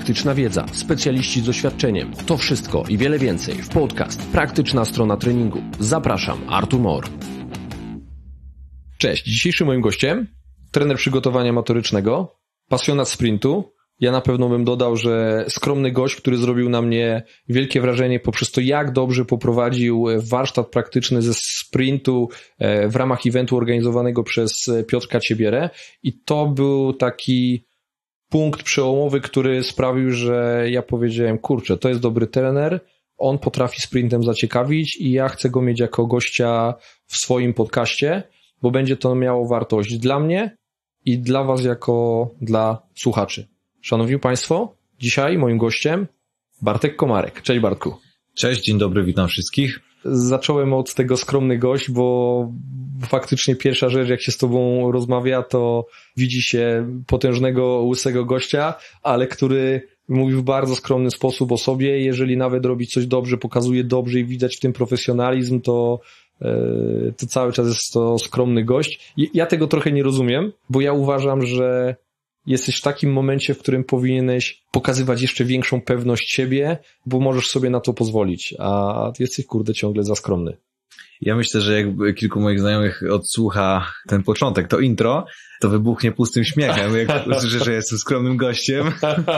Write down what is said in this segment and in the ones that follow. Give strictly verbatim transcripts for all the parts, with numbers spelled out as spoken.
Praktyczna wiedza, specjaliści z doświadczeniem. To wszystko i wiele więcej w podcast Praktyczna strona treningu. Zapraszam, Artur Mor. Cześć, dzisiejszym moim gościem trener przygotowania motorycznego, pasjonat sprintu. Ja na pewno bym dodał, że skromny gość, który zrobił na mnie wielkie wrażenie poprzez to, jak dobrze poprowadził warsztat praktyczny ze sprintu w ramach eventu organizowanego przez Piotrka Ciebierę. I to był taki punkt przełomowy, który sprawił, że ja powiedziałem, kurczę, to jest dobry trener, on potrafi sprintem zaciekawić i ja chcę go mieć jako gościa w swoim podcaście, bo będzie to miało wartość dla mnie i dla was jako dla słuchaczy. Szanowni Państwo, dzisiaj moim gościem Bartek Komarek. Cześć Bartku. Cześć, dzień dobry, witam wszystkich. Zacząłem od tego skromny gość, bo faktycznie pierwsza rzecz, jak się z tobą rozmawia, to widzi się potężnego, łysego gościa, ale który mówi w bardzo skromny sposób o sobie. Jeżeli nawet robi coś dobrze, pokazuje dobrze i widać w tym profesjonalizm, to to cały czas jest to skromny gość. Ja tego trochę nie rozumiem, bo ja uważam, że jesteś w takim momencie, w którym powinieneś pokazywać jeszcze większą pewność siebie, bo możesz sobie na to pozwolić, a ty jesteś, kurde, ciągle za skromny. Ja myślę, że jak kilku moich znajomych odsłucha ten początek, to intro, to wybuchnie pustym śmiechem, jak usłyszę, że jestem skromnym gościem.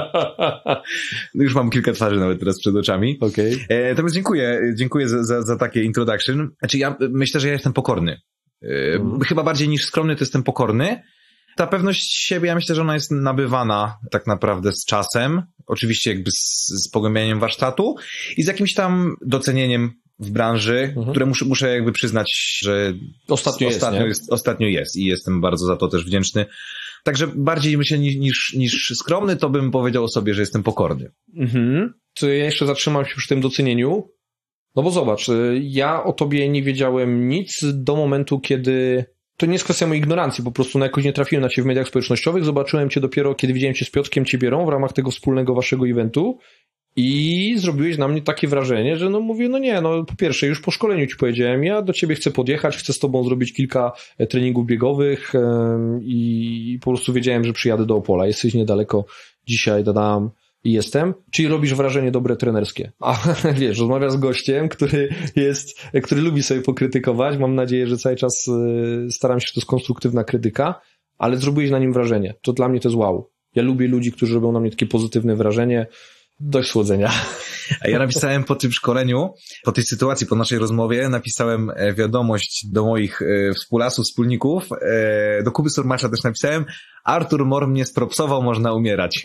Już mam kilka twarzy nawet teraz przed oczami. Okay. E, natomiast dziękuję, dziękuję za, za, za takie introduction. Znaczy ja myślę, że ja jestem pokorny. E, mm. Chyba bardziej niż skromny, to jestem pokorny. Ta pewność siebie, ja myślę, że ona jest nabywana tak naprawdę z czasem, oczywiście jakby z, z pogłębianiem warsztatu i z jakimś tam docenieniem w branży, mhm. które muszę, muszę jakby przyznać, że ostatnio, ostatnio, jest, jest, ostatnio jest i jestem bardzo za to też wdzięczny. Także bardziej myślę niż, niż, niż skromny, to bym powiedział o sobie, że jestem pokorny. Mhm. To ja jeszcze zatrzymam się przy tym docenieniu. No bo zobacz, ja o tobie nie wiedziałem nic do momentu, kiedy... To nie jest kwestia mojej ignorancji, po prostu na jakoś nie trafiłem na ciebie w mediach społecznościowych, zobaczyłem cię dopiero, kiedy widziałem cię z Piotrkiem Ciebierą w ramach tego wspólnego waszego eventu i zrobiłeś na mnie takie wrażenie, że no mówię, no nie, no po pierwsze już po szkoleniu ci powiedziałem, ja do ciebie chcę podjechać, chcę z tobą zrobić kilka treningów biegowych um, i po prostu wiedziałem, że przyjadę do Opola, jesteś niedaleko dzisiaj, dodam, i jestem, czyli robisz wrażenie dobre trenerskie. A wiesz, rozmawiasz z gościem, który jest, który lubi sobie pokrytykować. Mam nadzieję, że cały czas staram się, że to jest konstruktywna krytyka, ale zrobiłeś na nim wrażenie. To dla mnie to jest wow. Ja lubię ludzi, którzy robią na mnie takie pozytywne wrażenie. Dość słodzenia. A ja napisałem po tym szkoleniu, po tej sytuacji, po naszej rozmowie, napisałem wiadomość do moich współlasów, wspólników, do Kuby Surmasza też napisałem: Artur Mor mnie spropsował, można umierać.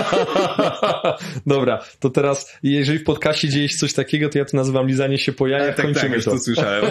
Dobra, to teraz, jeżeli w podcaście dzieje się coś takiego, to ja to nazywam lizanie się po jajach, tak, kończymy tak, to. to słyszałem.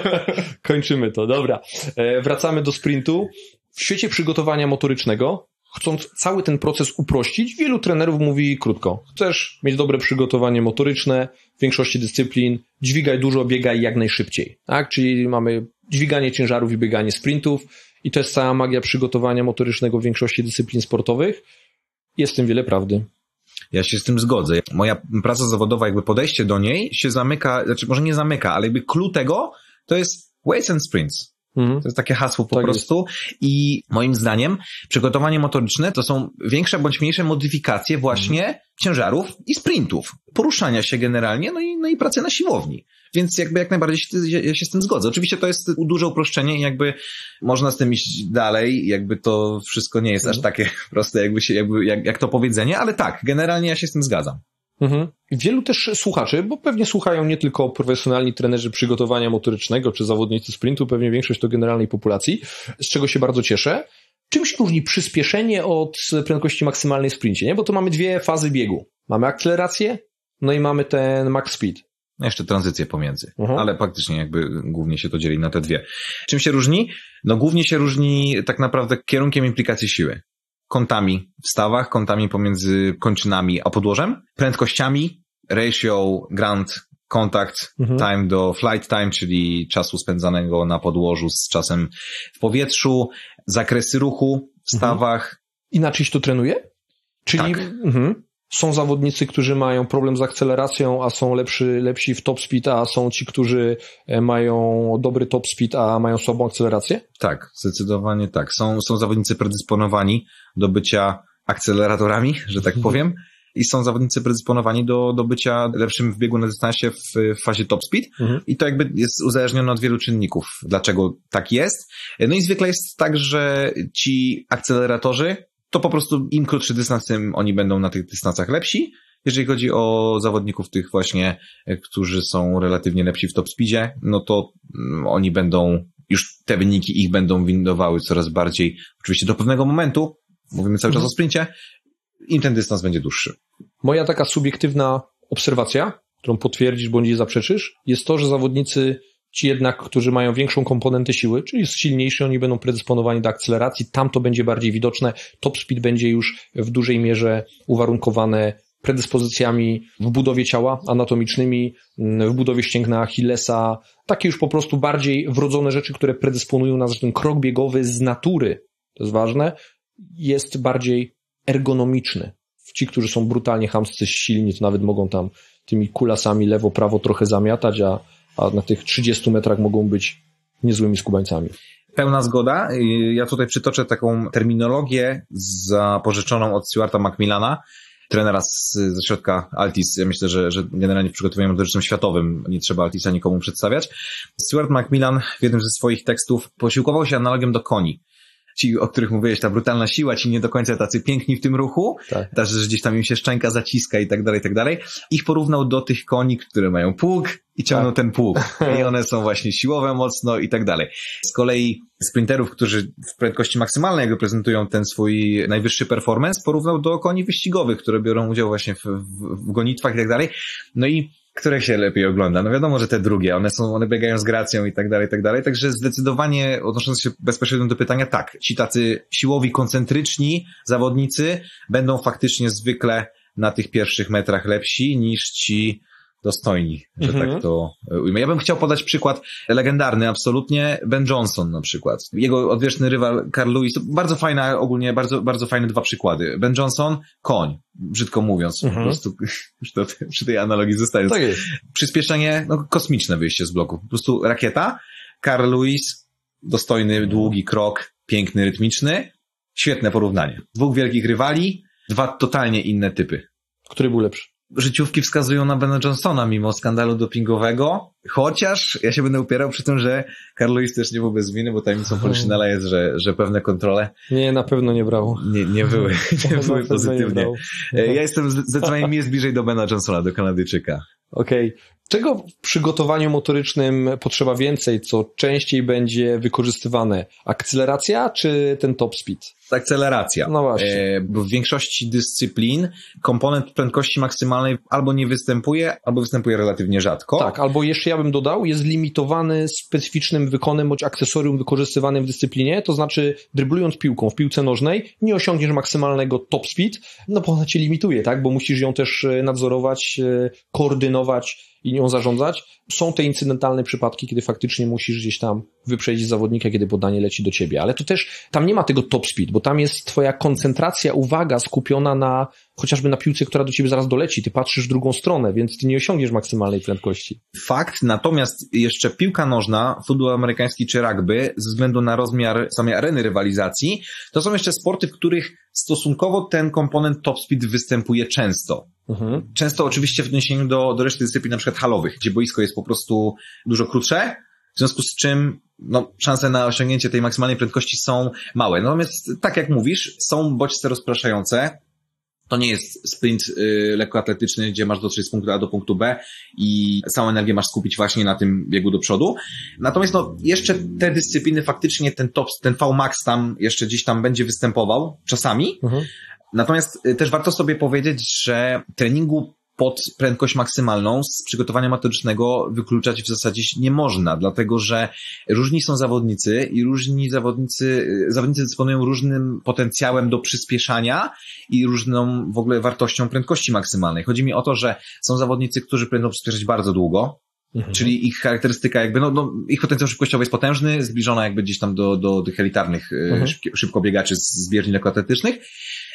Kończymy to, dobra. Wracamy do sprintu. W świecie przygotowania motorycznego, chcąc cały ten proces uprościć, wielu trenerów mówi krótko. Chcesz mieć dobre przygotowanie motoryczne w większości dyscyplin, dźwigaj dużo, biegaj jak najszybciej. Tak? Czyli mamy dźwiganie ciężarów i bieganie sprintów i to jest cała magia przygotowania motorycznego w większości dyscyplin sportowych. Jest w tym wiele prawdy. Ja się z tym zgodzę. Moja praca zawodowa, jakby podejście do niej się zamyka, znaczy może nie zamyka, ale jakby clue tego to jest weights and sprints. To jest takie hasło po tak prostu jest. I moim zdaniem przygotowanie motoryczne to są większe bądź mniejsze modyfikacje właśnie mhm. ciężarów i sprintów, poruszania się generalnie, no i, no i pracy na siłowni. Więc jakby jak najbardziej się, ja się z tym zgodzę. Oczywiście to jest duże uproszczenie i jakby można z tym iść dalej, jakby to wszystko nie jest mhm. aż takie proste jakby się, jakby, jak, jak to powiedzenie, ale tak, generalnie ja się z tym zgadzam. Mhm. Wielu też słuchaczy, bo pewnie słuchają nie tylko profesjonalni trenerzy przygotowania motorycznego czy zawodnicy sprintu, pewnie większość to generalnej populacji, z czego się bardzo cieszę. Czym się różni przyspieszenie od prędkości maksymalnej w sprincie? Nie? Bo to mamy dwie fazy biegu. Mamy akcelerację, no i mamy ten max speed. Jeszcze tranzycję pomiędzy, mhm. ale faktycznie jakby głównie się to dzieli na te dwie. Czym się różni? No głównie się różni tak naprawdę kierunkiem implikacji siły. Kątami w stawach, kątami pomiędzy kończynami a podłożem, prędkościami, ratio, ground, contact, mhm. time do flight time, czyli czasu spędzanego na podłożu z czasem w powietrzu, zakresy ruchu w stawach. Mhm. Inaczej się to trenuje? Czyli tak. mhm. są zawodnicy, którzy mają problem z akceleracją, a są lepszy, lepsi w top speed, a są ci, którzy mają dobry top speed, a mają słabą akcelerację? Tak, zdecydowanie tak. Są, są zawodnicy predysponowani do bycia akceleratorami, że tak powiem. i są zawodnicy predysponowani do, do bycia lepszym w biegu na dystansie w, w fazie top speed mhm. i to jakby jest uzależnione od wielu czynników, dlaczego tak jest. No i zwykle jest tak, że ci akceleratorzy, to po prostu im krótszy dystans, tym oni będą na tych dystansach lepsi. Jeżeli chodzi o zawodników tych właśnie, którzy są relatywnie lepsi w top speedzie, no to oni będą, już te wyniki ich będą windowały coraz bardziej, oczywiście do pewnego momentu, mówimy cały czas o sprincie, im ten dystans będzie dłuższy. Moja taka subiektywna obserwacja, którą potwierdzisz bądź nie zaprzeczysz, jest to, że zawodnicy ci jednak, którzy mają większą komponentę siły, czyli jest silniejszy, oni będą predysponowani do akceleracji, tam to będzie bardziej widoczne, top speed będzie już w dużej mierze uwarunkowane predyspozycjami w budowie ciała anatomicznymi, w budowie ścięgna Achillesa, takie już po prostu bardziej wrodzone rzeczy, które predysponują nas, że ten krok biegowy z natury, to jest ważne, jest bardziej ergonomiczny. Ci, którzy są brutalnie chamscy, silni, to nawet mogą tam tymi kulasami lewo, prawo trochę zamiatać, a, a na tych trzydziestu metrach mogą być niezłymi skubańcami. Pełna zgoda. Ja tutaj przytoczę taką terminologię zapożyczoną od Stuarta McMillana, trenera z, ze środka Altis. Ja myślę, że, że generalnie w przygotowaniu motorycznym światowym nie trzeba Altisa nikomu przedstawiać. Stuart McMillan w jednym ze swoich tekstów posiłkował się analogią do koni. Ci, o których mówiłeś, ta brutalna siła, ci nie do końca tacy piękni w tym ruchu, tak. Też, że gdzieś tam im się szczęka zaciska i tak dalej, i tak dalej. Ich porównał do tych koni, które mają pług i ciągną tak. ten pług. I one są właśnie siłowe mocno i tak dalej. Z kolei sprinterów, którzy w prędkości maksymalnej jakby prezentują ten swój najwyższy performance, porównał do koni wyścigowych, które biorą udział właśnie w, w, w gonitwach i tak dalej. No i które się lepiej ogląda? No wiadomo, że te drugie, one są, one biegają z gracją i tak dalej, i tak dalej. Także zdecydowanie odnosząc się bezpośrednio do pytania, tak, ci tacy siłowi, koncentryczni zawodnicy będą faktycznie zwykle na tych pierwszych metrach lepsi niż ci dostojni, że mhm. tak to ujmę. Ja bym chciał podać przykład legendarny absolutnie, Ben Johnson na przykład. Jego odwieczny rywal Carl Lewis, bardzo fajna, ogólnie bardzo, bardzo fajne dwa przykłady. Ben Johnson, koń, brzydko mówiąc, mhm. po prostu to, przy tej analogii zostaje. Tak jest. Przyspieszenie, no kosmiczne wyjście z bloku, po prostu rakieta. Carl Lewis, dostojny, długi krok, piękny, rytmiczny, świetne porównanie. Dwóch wielkich rywali, dwa totalnie inne typy. Który był lepszy? Życiówki wskazują na Bena Johnsona mimo skandalu dopingowego, chociaż ja się będę upierał przy tym, że Carl Lewis też nie był bez winy, bo tajemnicą Poliszynela jest, że, że pewne kontrole nie, na pewno nie brało. Nie, nie były, nie były pozytywnie. Nie ja jestem zdecydowanie mi jest bliżej do Bena Johnsona, do Kanadyjczyka. Okej. Okay. Czego w przygotowaniu motorycznym potrzeba więcej, co częściej będzie wykorzystywane? Akceleracja czy ten top speed? Akceleracja. No właśnie. E, bo w większości dyscyplin komponent prędkości maksymalnej albo nie występuje, albo występuje relatywnie rzadko. Tak, albo jeszcze ja bym dodał, jest limitowany specyficznym wykonem bądź akcesorium wykorzystywanym w dyscyplinie, to znaczy dryblując piłką w piłce nożnej nie osiągniesz maksymalnego top speed, no bo ona cię limituje, tak? Bo musisz ją też nadzorować, koordynować i nią zarządzać. Są te incydentalne przypadki, kiedy faktycznie musisz gdzieś tam wyprzedzić zawodnika, kiedy podanie leci do ciebie, ale to też tam nie ma tego top speed, bo tam jest twoja koncentracja, uwaga skupiona na chociażby na piłce, która do ciebie zaraz doleci, ty patrzysz w drugą stronę, więc ty nie osiągniesz maksymalnej prędkości. Fakt, natomiast jeszcze piłka nożna, futbol amerykański czy rugby, ze względu na rozmiar samej areny rywalizacji, to są jeszcze sporty, w których stosunkowo ten komponent top speed występuje często. Mhm. Często oczywiście w odniesieniu do, do reszty dyscyplin, na przykład halowych, gdzie boisko jest po prostu dużo krótsze, w związku z czym no, szanse na osiągnięcie tej maksymalnej prędkości są małe. Natomiast tak jak mówisz, są bodźce rozpraszające. To nie jest sprint y, lekkoatletyczny, gdzie masz dotrzeć z punktu A do punktu B i całą energię masz skupić właśnie na tym biegu do przodu. Natomiast no, jeszcze te dyscypliny faktycznie ten top, ten V-Max tam jeszcze gdzieś tam będzie występował czasami. Mhm. Natomiast y, też warto sobie powiedzieć, że treningu pod prędkość maksymalną z przygotowania motorycznego wykluczać w zasadzie nie można, dlatego że różni są zawodnicy i różni zawodnicy, zawodnicy dysponują różnym potencjałem do przyspieszania i różną w ogóle wartością prędkości maksymalnej. Chodzi mi o to, że są zawodnicy, którzy będą przyspieszać bardzo długo, mhm. czyli ich charakterystyka jakby, no, no ich potencjał szybkościowy jest potężny, zbliżona jakby gdzieś tam do, do tych elitarnych mhm. szybko, szybkobiegaczy z bieżni lekkoatletycznych.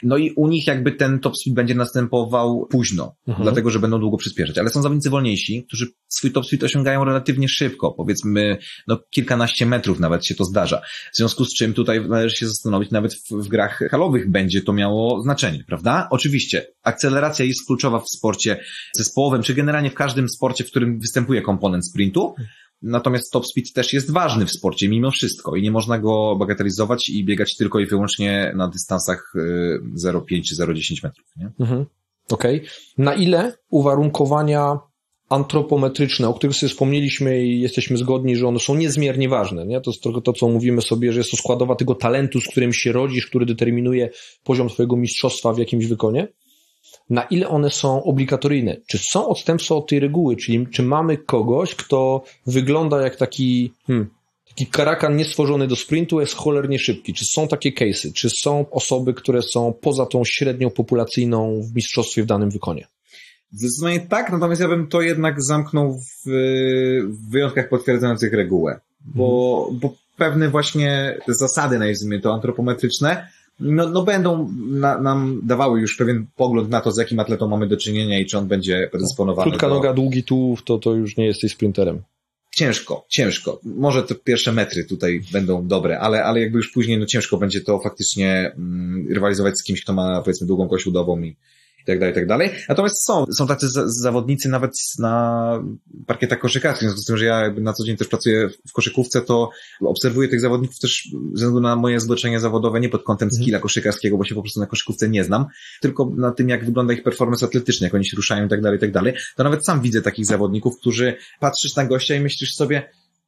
No i u nich jakby ten top speed będzie następował późno, mhm. dlatego, że będą długo przyspieszać. Ale są zawodnicy wolniejsi, którzy swój top speed osiągają relatywnie szybko, powiedzmy, no kilkanaście metrów nawet się to zdarza. W związku z czym tutaj należy się zastanowić, nawet w, w grach halowych będzie to miało znaczenie, prawda? Oczywiście, akceleracja jest kluczowa w sporcie zespołowym, czy generalnie w każdym sporcie, w którym występuje komponent sprintu. Natomiast top speed też jest ważny w sporcie mimo wszystko i nie można go bagatelizować i biegać tylko i wyłącznie na dystansach zero przecinek pięć czy zero przecinek dziesięć metrów. Nie? Mhm. Okej. Okay. Na ile uwarunkowania antropometryczne, o których sobie wspomnieliśmy i jesteśmy zgodni, że one są niezmiernie ważne, nie? To jest trochę to, co mówimy sobie, że jest to składowa tego talentu, z którym się rodzisz, który determinuje poziom twojego mistrzostwa w jakimś wykonie. Na ile one są obligatoryjne? Czy są odstępstwa od tej reguły? Czyli czy mamy kogoś, kto wygląda jak taki, hmm, taki karakan niestworzony do sprintu, jest cholernie szybki? Czy są takie case'y? Czy są osoby, które są poza tą średnią populacyjną w mistrzostwie w danym wykonie? Zdecydowanie tak, natomiast ja bym to jednak zamknął w, w wyjątkach potwierdzających regułę. Bo, hmm. bo pewne właśnie zasady, nazwijmy to antropometryczne, No, no będą na, nam dawały już pewien pogląd na to, z jakim atletą mamy do czynienia i czy on będzie predysponowany. Krótka do... noga, długi tułów, to, to już nie jesteś sprinterem. Ciężko, ciężko. Może te pierwsze metry tutaj będą dobre, ale, ale jakby już później no ciężko będzie to faktycznie mm, rywalizować z kimś, kto ma powiedzmy długą kość udową i i tak dalej, i tak dalej. Natomiast są, są tacy za, zawodnicy nawet na parkietach koszykarskich, w związku z tym, że ja jakby na co dzień też pracuję w koszykówce, to obserwuję tych zawodników też ze względu na moje zboczenie zawodowe, nie pod kątem skilla koszykarskiego, bo się po prostu na koszykówce nie znam, tylko na tym, jak wygląda ich performance atletyczny, jak oni się ruszają i tak dalej, i tak dalej. To nawet sam widzę takich zawodników, którzy patrzysz na gościa i myślisz sobie,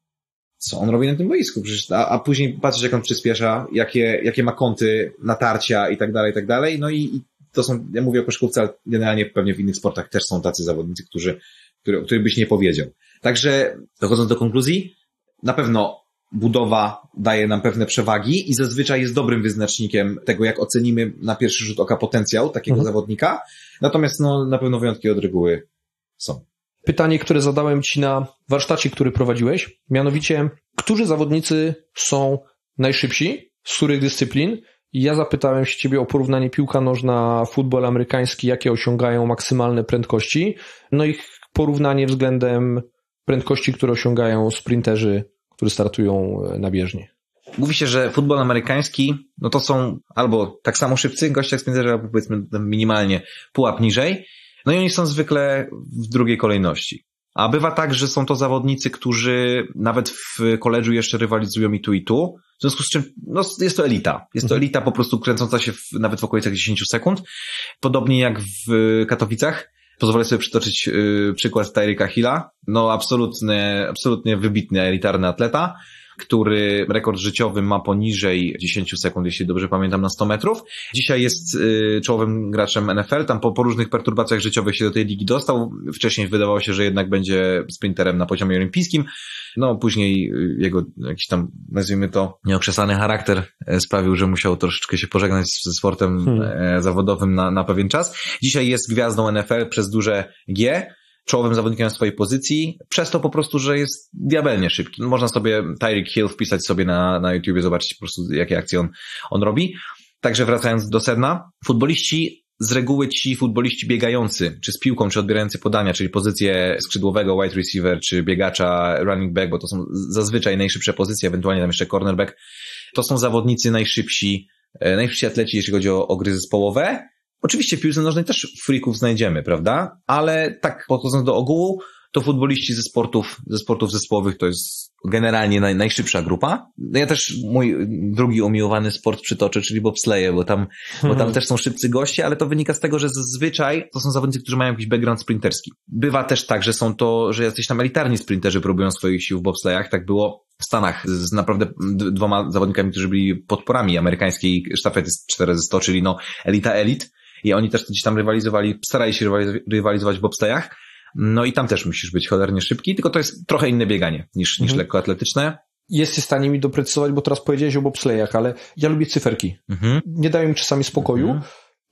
co on robi na tym boisku, przecież, a, a później patrzysz, jak on przyspiesza, jakie, jakie ma kąty natarcia i tak dalej, i tak dalej, no i, i to są, ja mówię o koszykówce, ale generalnie pewnie w innych sportach też są tacy zawodnicy, którzy, który, o których byś nie powiedział. Także dochodząc do konkluzji, na pewno budowa daje nam pewne przewagi i zazwyczaj jest dobrym wyznacznikiem tego, jak ocenimy na pierwszy rzut oka potencjał takiego mhm. zawodnika. Natomiast no, na pewno wyjątki od reguły są. Pytanie, które zadałem Ci na warsztacie, który prowadziłeś, mianowicie, którzy zawodnicy są najszybsi, z których dyscyplin? I ja zapytałem się Ciebie o porównanie piłka nożna, futbol amerykański, jakie osiągają maksymalne prędkości, no i porównanie względem prędkości, które osiągają sprinterzy, którzy startują na bieżni. Mówi się, że futbol amerykański, no to są albo tak samo szybcy goście jak sprinterzy, albo powiedzmy minimalnie pułap niżej, no i oni są zwykle w drugiej kolejności. A bywa tak, że są to zawodnicy, którzy nawet w koledżu jeszcze rywalizują i tu i tu, w związku z czym no, jest to elita. Jest to elita po prostu kręcąca się w, nawet w okolicach dziesięć sekund. Podobnie jak w Katowicach. Pozwolę sobie przytoczyć yy, przykład Tyreeka Hilla. No absolutnie, absolutnie wybitny, elitarny atleta, który rekord życiowy ma poniżej dziesięć sekund, jeśli dobrze pamiętam, na sto metrów. Dzisiaj jest y, czołowym graczem N F L, tam po, po różnych perturbacjach życiowych się do tej ligi dostał. Wcześniej wydawało się, że jednak będzie sprinterem na poziomie olimpijskim. No później jego jakiś tam, nazwijmy to, nieokrzesany charakter sprawił, że musiał troszeczkę się pożegnać ze sportem hmm. zawodowym na, na pewien czas. Dzisiaj jest gwiazdą N F L przez duże G, czołowym zawodnikiem na swojej pozycji, przez to po prostu, że jest diabelnie szybki. Można sobie Tyreek Hill wpisać sobie na, na YouTubie, zobaczyć po prostu, jakie akcje on, on robi. Także wracając do sedna, futboliści, z reguły ci futboliści biegający, czy z piłką, czy odbierający podania, czyli pozycję skrzydłowego, wide receiver, czy biegacza, running back, bo to są zazwyczaj najszybsze pozycje, ewentualnie tam jeszcze cornerback, to są zawodnicy najszybsi, najszybsi atleci, jeśli chodzi o, o gry zespołowe. Oczywiście w piłce nożnej też freaków znajdziemy, prawda? Ale tak podchodząc do ogółu, to futboliści ze sportów, ze sportów zespołowych to jest generalnie naj, najszybsza grupa. No ja też mój drugi umiłowany sport przytoczę, czyli bobsleje, bo tam, mhm. bo tam też są szybcy goście, ale to wynika z tego, że zazwyczaj to są zawodnicy, którzy mają jakiś background sprinterski. Bywa też tak, że są to, że jacyś tam elitarni sprinterzy próbują swoich sił w bobslejach. Tak było w Stanach z naprawdę dwoma zawodnikami, którzy byli podporami amerykańskiej sztafety cztery na sto, czyli no elita elit. I oni też gdzieś tam rywalizowali, starali się rywalizować w bobslejach. No i tam też musisz być cholernie szybki, tylko to jest trochę inne bieganie niż, niż mhm. lekkoatletyczne. Jesteś w stanie mi doprecyzować, bo teraz powiedziałeś o bobslejach, ale ja lubię cyferki. Mhm. Nie dają mi czasami spokoju. Mhm.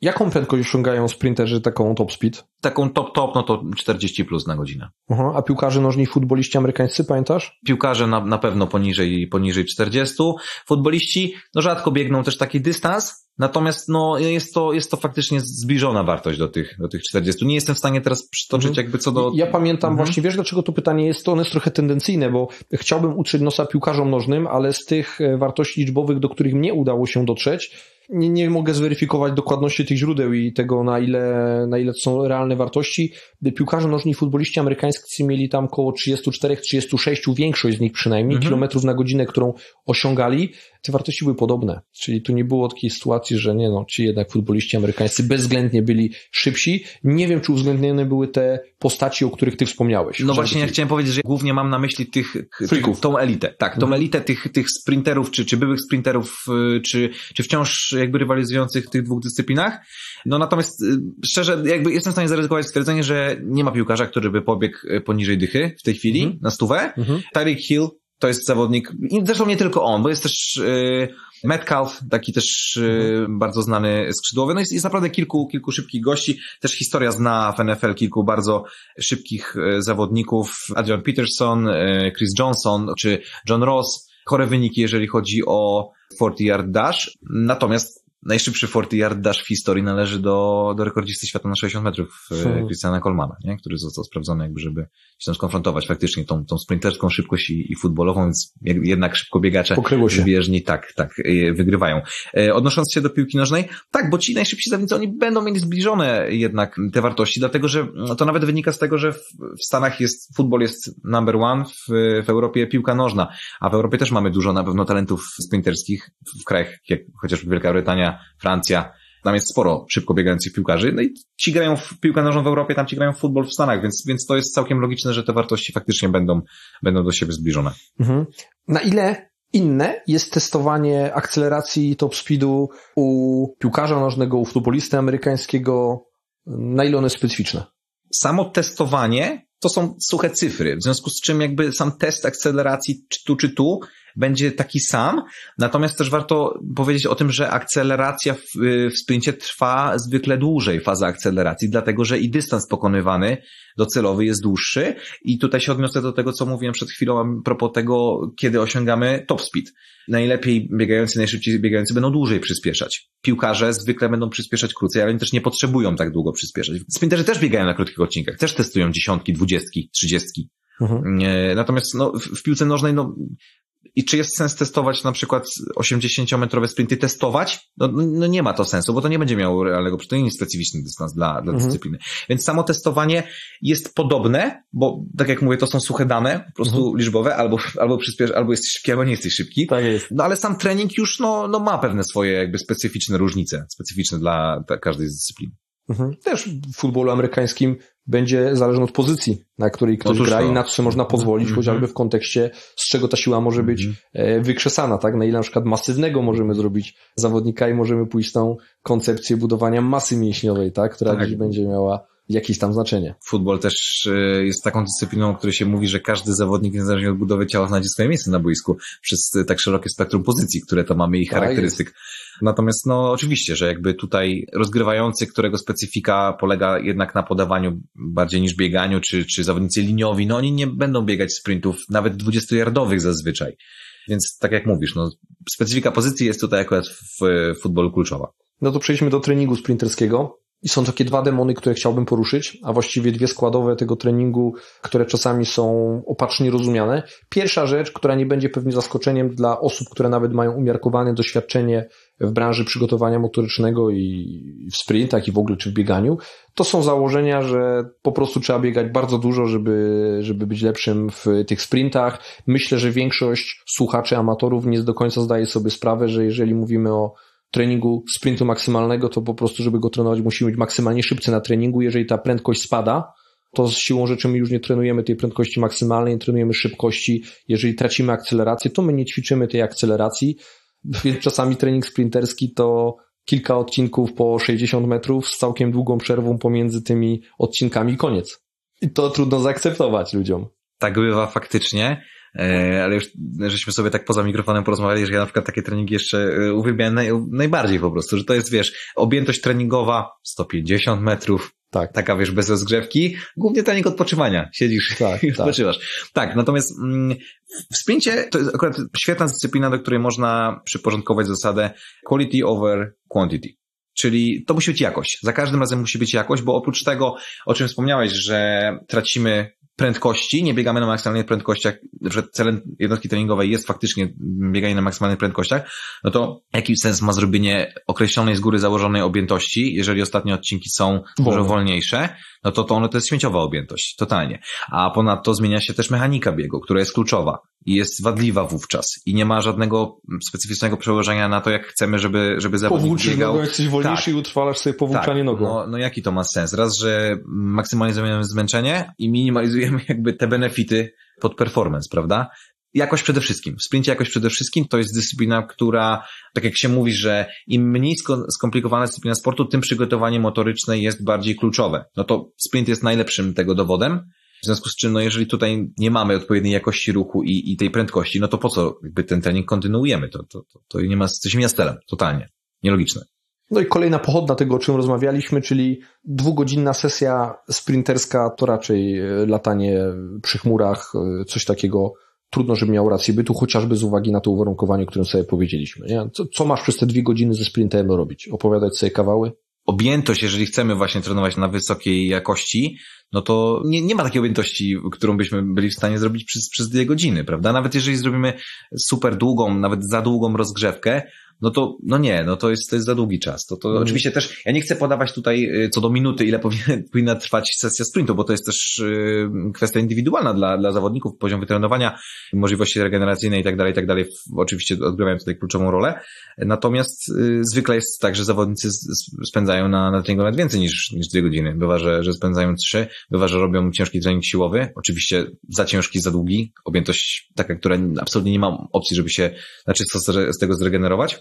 Jaką prędkość osiągają sprinterzy taką top speed? Taką top top, no to czterdzieści plus na godzinę. Aha, a piłkarze nożni, futboliści amerykańscy, pamiętasz? Piłkarze na, na pewno poniżej, poniżej czterdziestu. Futboliści, no rzadko biegną też taki dystans, natomiast no jest to, jest to faktycznie zbliżona wartość do tych, do tych czterdziestu. Nie jestem w stanie teraz przytoczyć mhm. jakby co do... Ja pamiętam mhm. właśnie, wiesz dlaczego to pytanie jest, to ono jest trochę tendencyjne, bo chciałbym utrzeć nosa piłkarzom nożnym, ale z tych wartości liczbowych, do których mnie udało się dotrzeć, Nie, nie mogę zweryfikować dokładności tych źródeł i tego, na ile, na ile to są realne wartości. Piłkarze nożni i futboliści amerykańscy mieli tam około trzydzieści cztery trzydzieści sześć, większość z nich przynajmniej, mhm. kilometrów na godzinę, którą osiągali. Te wartości były podobne. Czyli tu nie było takiej sytuacji, że nie no, ci jednak futboliści amerykańscy bezwzględnie byli szybsi. Nie wiem, czy uwzględnione były te postaci, o których ty wspomniałeś. No właśnie, ja chciałem powiedzieć, że głównie mam na myśli tych, tych tą elitę. Tak, tą mhm. elitę tych, tych sprinterów, czy, czy byłych sprinterów, czy, czy wciąż jakby rywalizujących w tych dwóch dyscyplinach. No natomiast szczerze, jakby jestem w stanie zaryzykować stwierdzenie, że nie ma piłkarza, który by pobiegł poniżej dychy w tej chwili mhm. na stówę. Mhm. Tyreek Hill to jest zawodnik, i zresztą nie tylko on, bo jest też yy, Metcalf, taki też yy, mhm. bardzo znany skrzydłowy. No jest, jest naprawdę kilku, kilku szybkich gości. Też historia zna w N F L kilku bardzo szybkich yy, zawodników. Adrian Peterson, yy, Chris Johnson czy John Ross. Chore wyniki, jeżeli chodzi o czterdzieści yard dash. Natomiast najszybszy czterdzieści yard dash w historii należy do, do rekordzisty świata na sześćdziesiąt metrów hmm. Christiana Colemana, nie? Który został sprawdzony jakby, żeby się tam skonfrontować faktycznie tą, tą sprinterską szybkość i, i futbolową, więc jednak szybko biegacze bieżni tak, tak, wygrywają. Odnosząc się do piłki nożnej, tak, bo ci najszybsi zawodnicy, oni będą mieli zbliżone jednak te wartości, dlatego że to nawet wynika z tego, że w, w Stanach jest, futbol jest number one, w, w Europie piłka nożna, a w Europie też mamy dużo na pewno talentów sprinterskich w krajach jak chociażby Wielka Brytania, Francja, tam jest sporo szybko biegających piłkarzy, no i ci grają w piłkę nożną w Europie, tam ci grają w futbol w Stanach, więc, więc to jest całkiem logiczne, że te wartości faktycznie będą, będą do siebie zbliżone. Mhm. Na ile inne jest testowanie akceleracji top speedu u piłkarza nożnego, u futbolisty amerykańskiego, na ile one jest specyficzne? Samo testowanie to są suche cyfry, w związku z czym jakby sam test akceleracji czy tu, czy tu będzie taki sam, natomiast też warto powiedzieć o tym, że akceleracja w, w sprincie trwa zwykle dłużej, faza akceleracji, dlatego że i dystans pokonywany docelowy jest dłuższy i tutaj się odniosę do tego, co mówiłem przed chwilą a propos tego, kiedy osiągamy top speed. Najlepiej biegający, najszybciej biegający będą dłużej przyspieszać. Piłkarze zwykle będą przyspieszać krócej, ale oni też nie potrzebują tak długo przyspieszać. Sprinterzy też biegają na krótkich odcinkach, też testują dziesiątki, dwudziestki, trzydziestki. Mhm. Natomiast no, w, w piłce nożnej no i czy jest sens testować na przykład osiemdziesięciometrowe sprinty, testować? No, no nie ma to sensu, bo to nie będzie miało realnego, to nie jest specyficzny dystans dla, dla mhm. dyscypliny. Więc samo testowanie jest podobne, bo tak jak mówię, to są suche dane, po prostu mhm. liczbowe, albo, albo przyspiesz, albo jesteś szybki, albo nie jesteś szybki. Tak jest. No ale sam trening już no, no ma pewne swoje jakby specyficzne różnice, specyficzne dla, dla każdej z dyscyplin. Mhm. Też w futbolu amerykańskim będzie zależne od pozycji, na której ktoś Otóż gra to. I na co sobie można pozwolić, mm-hmm. chociażby w kontekście, z czego ta siła może być mm-hmm. wykrzesana, tak? Na ile na przykład masywnego możemy zrobić zawodnika i możemy pójść tą koncepcję budowania masy mięśniowej, tak? Która tak. będzie miała jakieś tam znaczenie. Futbol też jest taką dyscypliną, o której się mówi, że każdy zawodnik niezależnie od budowy ciała znajdzie swoje miejsce na boisku przez tak szerokie spektrum pozycji, które to mamy i charakterystyk. Tak Natomiast no oczywiście, że jakby tutaj rozgrywający, którego specyfika polega jednak na podawaniu bardziej niż bieganiu, czy, czy zawodnicy liniowi, no oni nie będą biegać sprintów nawet dwudziestojardowych zazwyczaj. Więc tak jak mówisz, no specyfika pozycji jest tutaj akurat w futbolu kluczowa. No to przejdźmy do treningu sprinterskiego. I są takie dwa demony, które chciałbym poruszyć, a właściwie dwie składowe tego treningu, które czasami są opacznie rozumiane. Pierwsza rzecz, która nie będzie pewnie zaskoczeniem dla osób, które nawet mają umiarkowane doświadczenie w branży przygotowania motorycznego i w sprintach i w ogóle czy w bieganiu, to są założenia, że po prostu trzeba biegać bardzo dużo, żeby, żeby być lepszym w tych sprintach. Myślę, że większość słuchaczy, amatorów nie do końca zdaje sobie sprawę, że jeżeli mówimy o treningu sprintu maksymalnego, to po prostu, żeby go trenować, musimy być maksymalnie szybcy na treningu. Jeżeli ta prędkość spada, to z siłą rzeczy my już nie trenujemy tej prędkości maksymalnej, nie trenujemy szybkości. Jeżeli tracimy akcelerację, to my nie ćwiczymy tej akceleracji, więc czasami trening sprinterski to kilka odcinków po sześćdziesiąt metrów z całkiem długą przerwą pomiędzy tymi odcinkami i koniec. I to trudno zaakceptować ludziom. Tak bywa faktycznie. ale już żeśmy sobie tak poza mikrofonem porozmawiali, że ja na przykład takie treningi jeszcze uwielbiałem naj, najbardziej po prostu, że to jest, wiesz, objętość treningowa sto pięćdziesiąt metrów, tak. Taka, wiesz, bez rozgrzewki, głównie trening odpoczywania, siedzisz tak, i odpoczywasz. Tak. tak, natomiast mm, w sprincie to jest akurat świetna dyscyplina, do której można przyporządkować zasadę quality over quantity. Czyli to musi być jakość. Za każdym razem musi być jakość, bo oprócz tego, o czym wspomniałeś, że tracimy prędkości, nie biegamy na maksymalnych prędkościach, że celem jednostki treningowej jest faktycznie bieganie na maksymalnych prędkościach, no to jaki sens ma zrobienie określonej z góry założonej objętości, jeżeli ostatnie odcinki są dużo wolniejsze, no to to, ono to jest śmieciowa objętość, totalnie. A ponadto zmienia się też mechanika biegu, która jest kluczowa i jest wadliwa wówczas i nie ma żadnego specyficznego przełożenia na to, jak chcemy, żeby, żeby zawodnik Powłóczysz biegał. Nogą, jesteś wolniejszy tak. i utrwalasz sobie powłóczanie tak. nogą. No, no jaki to ma sens? Raz, że maksymalizujemy zmęczenie i minimalizujemy jakby te benefity pod performance, prawda? Jakość przede wszystkim. W sprincie jakość przede wszystkim to jest dyscyplina, która, tak jak się mówi, że im mniej skomplikowana dyscyplina sportu, tym przygotowanie motoryczne jest bardziej kluczowe. No to sprint jest najlepszym tego dowodem. W związku z czym, no jeżeli tutaj nie mamy odpowiedniej jakości ruchu i, i tej prędkości, no to po co jakby ten trening kontynuujemy? To, to, to, to nie ma, to się mija z celem. Totalnie. Nielogiczne. No i kolejna pochodna tego, o czym rozmawialiśmy, czyli dwugodzinna sesja sprinterska, to raczej latanie przy chmurach, coś takiego. Trudno, żeby miał rację bytu, chociażby z uwagi na to uwarunkowanie, o którym sobie powiedzieliśmy. Nie? Co, co masz przez te dwie godziny ze sprintem robić? Opowiadać sobie kawały? Objętość, jeżeli chcemy właśnie trenować na wysokiej jakości, no to nie, nie ma takiej objętości, którą byśmy byli w stanie zrobić przez, przez dwie godziny, prawda? Nawet jeżeli zrobimy super długą, nawet za długą rozgrzewkę, no to, no nie, no to jest, to jest za długi czas. To, to mm. oczywiście też, ja nie chcę podawać tutaj co do minuty, ile powinna, powinna trwać sesja sprintu, bo to jest też y, kwestia indywidualna dla, dla zawodników, poziom wytrenowania, możliwości regeneracyjne i tak dalej, i tak dalej. Oczywiście odgrywają tutaj kluczową rolę. Natomiast y, zwykle jest tak, że zawodnicy spędzają na, na treningu nawet więcej niż, niż dwie godziny. Bywa, że, że spędzają trzy, bywa, że robią ciężki trening siłowy. Oczywiście za ciężki, za długi. Objętość taka, która absolutnie nie ma opcji, żeby się na czysto z tego zregenerować.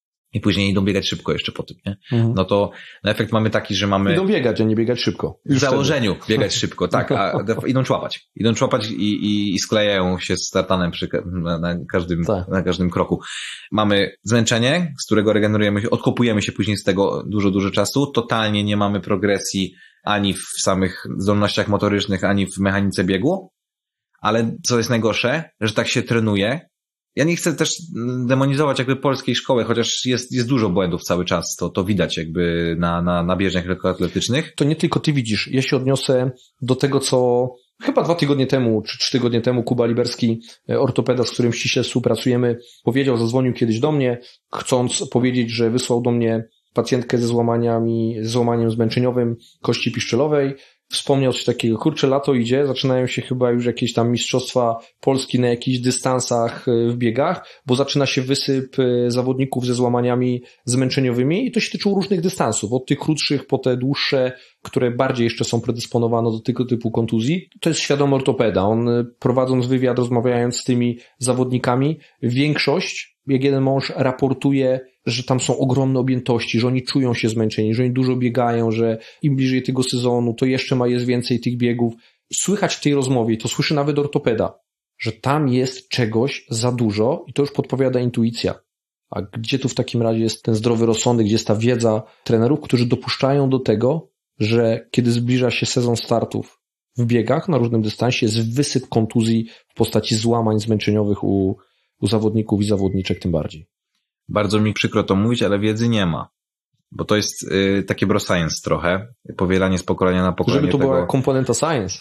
I później idą biegać szybko jeszcze po tym, nie? Mhm. No to na efekt mamy taki, że mamy... Idą biegać, a nie biegać szybko. Już w założeniu wtedy. Biegać szybko, tak, a idą człapać. Idą człapać i, i, i sklejają się z tartanem przy, na, na, każdym, tak. na każdym kroku. Mamy zmęczenie, z którego regenerujemy się, odkopujemy się później z tego dużo, dużo czasu. Totalnie nie mamy progresji ani w samych zdolnościach motorycznych, ani w mechanice biegu. Ale co jest najgorsze, że tak się trenuje. Ja nie chcę też demonizować jakby polskiej szkoły, chociaż jest, jest dużo błędów cały czas, to, to widać jakby na, na, na bieżniach lekkoatletycznych. To nie tylko ty widzisz, ja się odniosę do tego, co chyba dwa tygodnie temu, czy trzy tygodnie temu Kuba Liberski, ortopeda, z którym ściśle współpracujemy, powiedział, zadzwonił kiedyś do mnie, chcąc powiedzieć, że wysłał do mnie pacjentkę ze złamaniami, z złamaniem zmęczeniowym kości piszczelowej. Wspomniał coś takiego, kurczę, lato idzie, zaczynają się chyba już jakieś tam mistrzostwa Polski na jakichś dystansach w biegach, bo zaczyna się wysyp zawodników ze złamaniami zmęczeniowymi i to się tyczyło różnych dystansów, od tych krótszych po te dłuższe, które bardziej jeszcze są predysponowane do tego typu kontuzji. To jest świadomy ortopeda. On, prowadząc wywiad, rozmawiając z tymi zawodnikami, większość, jak jeden mąż, raportuje, że tam są ogromne objętości, że oni czują się zmęczeni, że oni dużo biegają, że im bliżej tego sezonu, to jeszcze ma jest więcej tych biegów. Słychać w tej rozmowie, to słyszy nawet ortopeda, że tam jest czegoś za dużo i to już podpowiada intuicja. A gdzie tu w takim razie jest ten zdrowy rozsądek, gdzie jest ta wiedza trenerów, którzy dopuszczają do tego, że kiedy zbliża się sezon startów w biegach na różnym dystansie, jest wysyp kontuzji w postaci złamań zmęczeniowych u, u zawodników i zawodniczek tym bardziej. Bardzo mi przykro to mówić, ale wiedzy nie ma. Bo to jest y, takie bro science trochę. Powielanie z pokolenia na pokolenie. Żeby to tego... była komponenta science.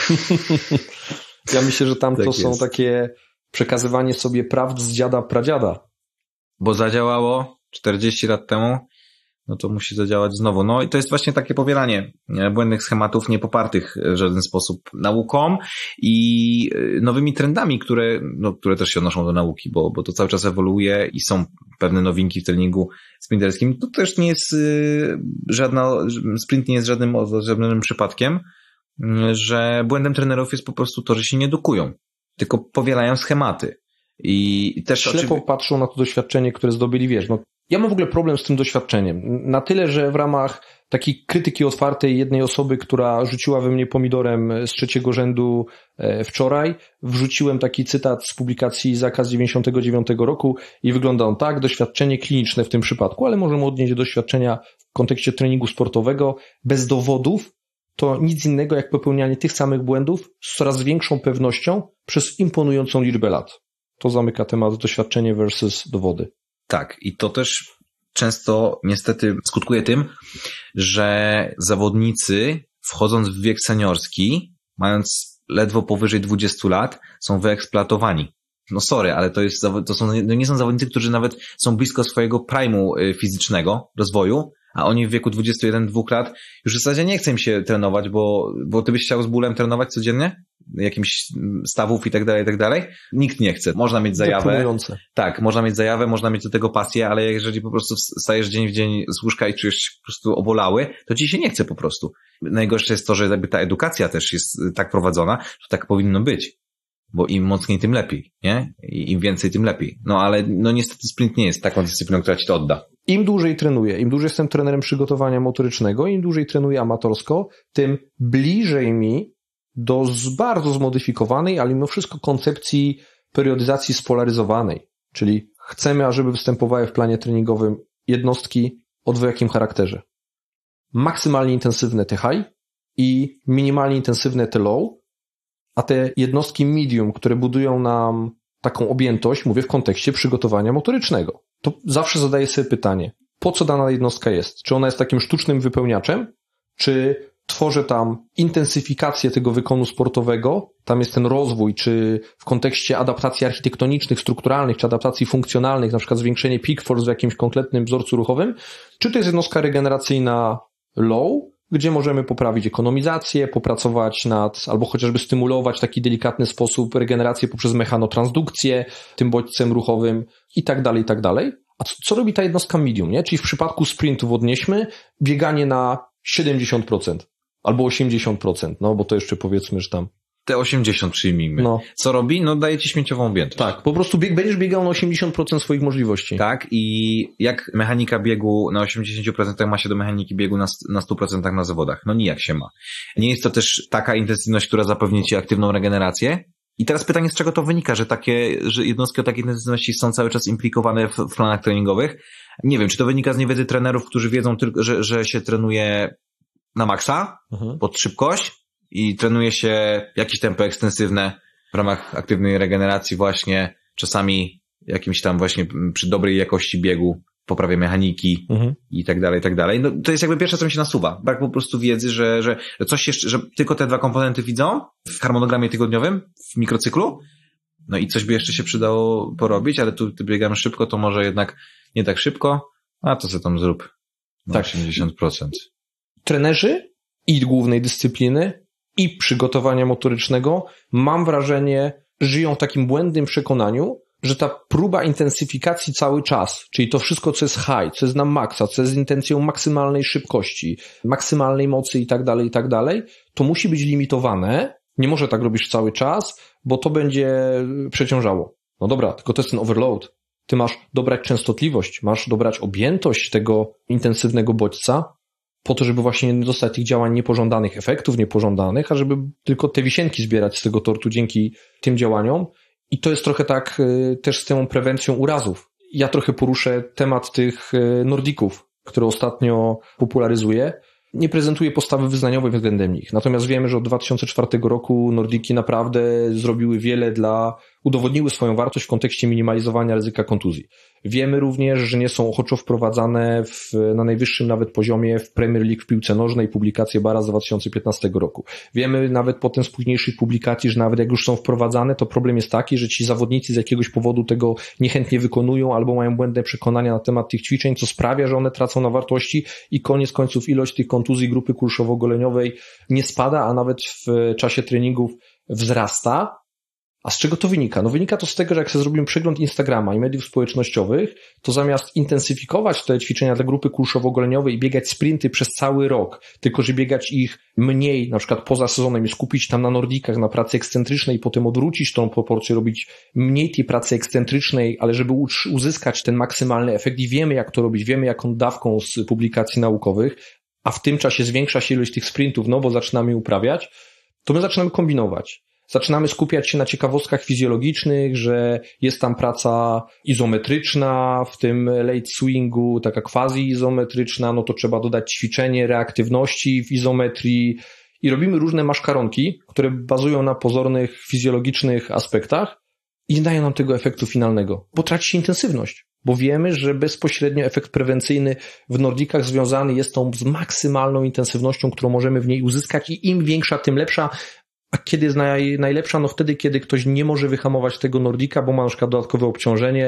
Ja myślę, że tam tak to jest. Są takie przekazywanie sobie prawd z dziada pradziada. Bo zadziałało czterdzieści lat temu, no to musi zadziałać znowu. No i to jest właśnie takie powielanie błędnych schematów niepopartych w żaden sposób nauką i nowymi trendami, które, no, które też się odnoszą do nauki, bo, bo to cały czas ewoluuje i są pewne nowinki w treningu sprinterskim. To też nie jest y, żadna, sprint nie jest żadnym żadnym przypadkiem, że błędem trenerów jest po prostu to, że się nie edukują, tylko powielają schematy. I też ślepo oczy... patrzą na to doświadczenie, które zdobyli, wiesz, no Ja mam w ogóle problem z tym doświadczeniem. Na tyle, że w ramach takiej krytyki otwartej jednej osoby, która rzuciła we mnie pomidorem z trzeciego rzędu wczoraj, wrzuciłem taki cytat z publikacji Zaka z dziewięćdziesiątego dziewiątego roku i wygląda on tak, doświadczenie kliniczne w tym przypadku, ale możemy odnieść do doświadczenia w kontekście treningu sportowego bez dowodów, to nic innego jak popełnianie tych samych błędów z coraz większą pewnością przez imponującą liczbę lat. To zamyka temat doświadczenie versus dowody. Tak, i to też często niestety skutkuje tym, że zawodnicy wchodząc w wiek seniorski, mając ledwo powyżej dwudziestu lat, są wyeksploatowani. No sorry, ale to jest, to są, no nie są zawodnicy, którzy nawet są blisko swojego prime'u fizycznego rozwoju, a oni w wieku dwudziestu jeden dwóch lat już w zasadzie nie chce im się trenować, bo, bo ty byś chciał z bólem trenować codziennie? Jakimś stawów i tak dalej, i tak dalej. Nikt nie chce. Można mieć zajawę. Tak, można mieć zajawę, można mieć do tego pasję, ale jeżeli po prostu stajesz dzień w dzień z łóżka i czujesz się po prostu obolały, to ci się nie chce po prostu. Najgorsze jest to, że jakby ta edukacja też jest tak prowadzona, że tak powinno być. Bo im mocniej, tym lepiej, nie? I im więcej, tym lepiej. No ale no niestety sprint nie jest taką dyscypliną, która ci to odda. Im dłużej trenuję, im dłużej jestem trenerem przygotowania motorycznego, im dłużej trenuję amatorsko, tym bliżej mi do z bardzo zmodyfikowanej, ale mimo wszystko koncepcji periodyzacji spolaryzowanej. Czyli chcemy, ażeby występowały w planie treningowym jednostki o dwojakim charakterze. Maksymalnie intensywne te high i minimalnie intensywne te low, a te jednostki medium, które budują nam taką objętość, mówię w kontekście przygotowania motorycznego. To zawsze zadaję sobie pytanie, po co dana jednostka jest? Czy ona jest takim sztucznym wypełniaczem? Czy tworzę tam intensyfikację tego wykonu sportowego? Tam jest ten rozwój, czy w kontekście adaptacji architektonicznych, strukturalnych, czy adaptacji funkcjonalnych, na przykład zwiększenie peak force w jakimś konkretnym wzorcu ruchowym? Czy to jest jednostka regeneracyjna low, gdzie możemy poprawić ekonomizację, popracować nad, albo chociażby stymulować w taki delikatny sposób regenerację poprzez mechanotransdukcję, tym bodźcem ruchowym i tak dalej, i tak dalej. A co, co robi ta jednostka medium, nie? Czyli w przypadku sprintów odnieśmy bieganie na siedemdziesiąt procent albo osiemdziesiąt procent, no bo to jeszcze powiedzmy, że tam te osiemdziesiąt przyjmijmy. No. Co robi? No daje ci śmieciową objętość. Tak, po prostu bieg, będziesz biegał na osiemdziesiąt procent swoich możliwości. Tak, i jak mechanika biegu na osiemdziesiąt procent ma się do mechaniki biegu na, na sto procent na zawodach? No nijak się ma. Nie jest to też taka intensywność, która zapewni ci aktywną regenerację. I teraz pytanie, z czego to wynika, że takie, że jednostki o takiej intensywności są cały czas implikowane w, w planach treningowych? Nie wiem, czy to wynika z niewiedzy trenerów, którzy wiedzą tylko, że, że się trenuje na maksa, mhm. pod szybkość, i trenuje się jakieś tempo ekstensywne w ramach aktywnej regeneracji właśnie, czasami jakimś tam właśnie przy dobrej jakości biegu, poprawie mechaniki mhm. i tak dalej, i tak dalej. No, to jest jakby pierwsze, co mi się nasuwa. Brak po prostu wiedzy, że, że, że coś jeszcze, że tylko te dwa komponenty widzą w harmonogramie tygodniowym, w mikrocyklu. No i coś by jeszcze się przydało porobić, ale tu biegamy szybko, to może jednak nie tak szybko, a to co tam zrób. No tak. osiemdziesiąt procent. Trenerzy i głównej dyscypliny i przygotowania motorycznego, mam wrażenie, żyją w takim błędnym przekonaniu, że ta próba intensyfikacji cały czas, czyli to wszystko, co jest high, co jest na maksa, co jest z intencją maksymalnej szybkości, maksymalnej mocy i tak dalej, i tak dalej, to musi być limitowane. Nie może tak robić cały czas, bo to będzie przeciążało. No dobra, tylko to jest ten overload. Ty masz dobrać częstotliwość, masz dobrać objętość tego intensywnego bodźca, po to, żeby właśnie nie dostać tych działań niepożądanych, efektów niepożądanych, a żeby tylko te wisienki zbierać z tego tortu dzięki tym działaniom. I to jest trochę tak y, też z tą prewencją urazów. Ja trochę poruszę temat tych y, Nordików, które ostatnio popularyzuję. Nie prezentuję postawy wyznaniowej względem nich. Natomiast wiemy, że od dwa tysiące czwartego roku Nordiki naprawdę zrobiły wiele dla, udowodniły swoją wartość w kontekście minimalizowania ryzyka kontuzji. Wiemy również, że nie są ochoczo wprowadzane w, na najwyższym nawet poziomie w Premier League w piłce nożnej, publikacje Bara z dwa tysiące piętnastego roku. Wiemy nawet potem z późniejszych publikacji, że nawet jak już są wprowadzane, to problem jest taki, że ci zawodnicy z jakiegoś powodu tego niechętnie wykonują albo mają błędne przekonania na temat tych ćwiczeń, co sprawia, że one tracą na wartości i koniec końców ilość tych kontuzji grupy kulszowo-goleniowej nie spada, a nawet w czasie treningów wzrasta. A z czego to wynika? No wynika to z tego, że jak sobie zrobimy przegląd Instagrama i mediów społecznościowych, to zamiast intensyfikować te ćwiczenia dla grupy kulszowo-goleniowej i biegać sprinty przez cały rok, tylko że biegać ich mniej, na przykład poza sezonem i skupić tam na nordikach, na pracy ekscentrycznej i potem odwrócić tą proporcję, robić mniej tej pracy ekscentrycznej, ale żeby uzyskać ten maksymalny efekt i wiemy jak to robić, wiemy jaką dawką z publikacji naukowych, a w tym czasie zwiększa się ilość tych sprintów, no bo zaczynamy je uprawiać, to my zaczynamy kombinować. Zaczynamy skupiać się na ciekawostkach fizjologicznych, że jest tam praca izometryczna, w tym late swingu, taka quasi-izometryczna, no to trzeba dodać ćwiczenie reaktywności w izometrii i robimy różne maszkaronki, które bazują na pozornych fizjologicznych aspektach i nie dają nam tego efektu finalnego, bo traci się intensywność, bo wiemy, że bezpośrednio efekt prewencyjny w nordikach związany jest tą z maksymalną intensywnością, którą możemy w niej uzyskać i im większa, tym lepsza. A kiedy jest naj, najlepsza? No wtedy, kiedy ktoś nie może wyhamować tego nordika, bo ma na przykład dodatkowe obciążenie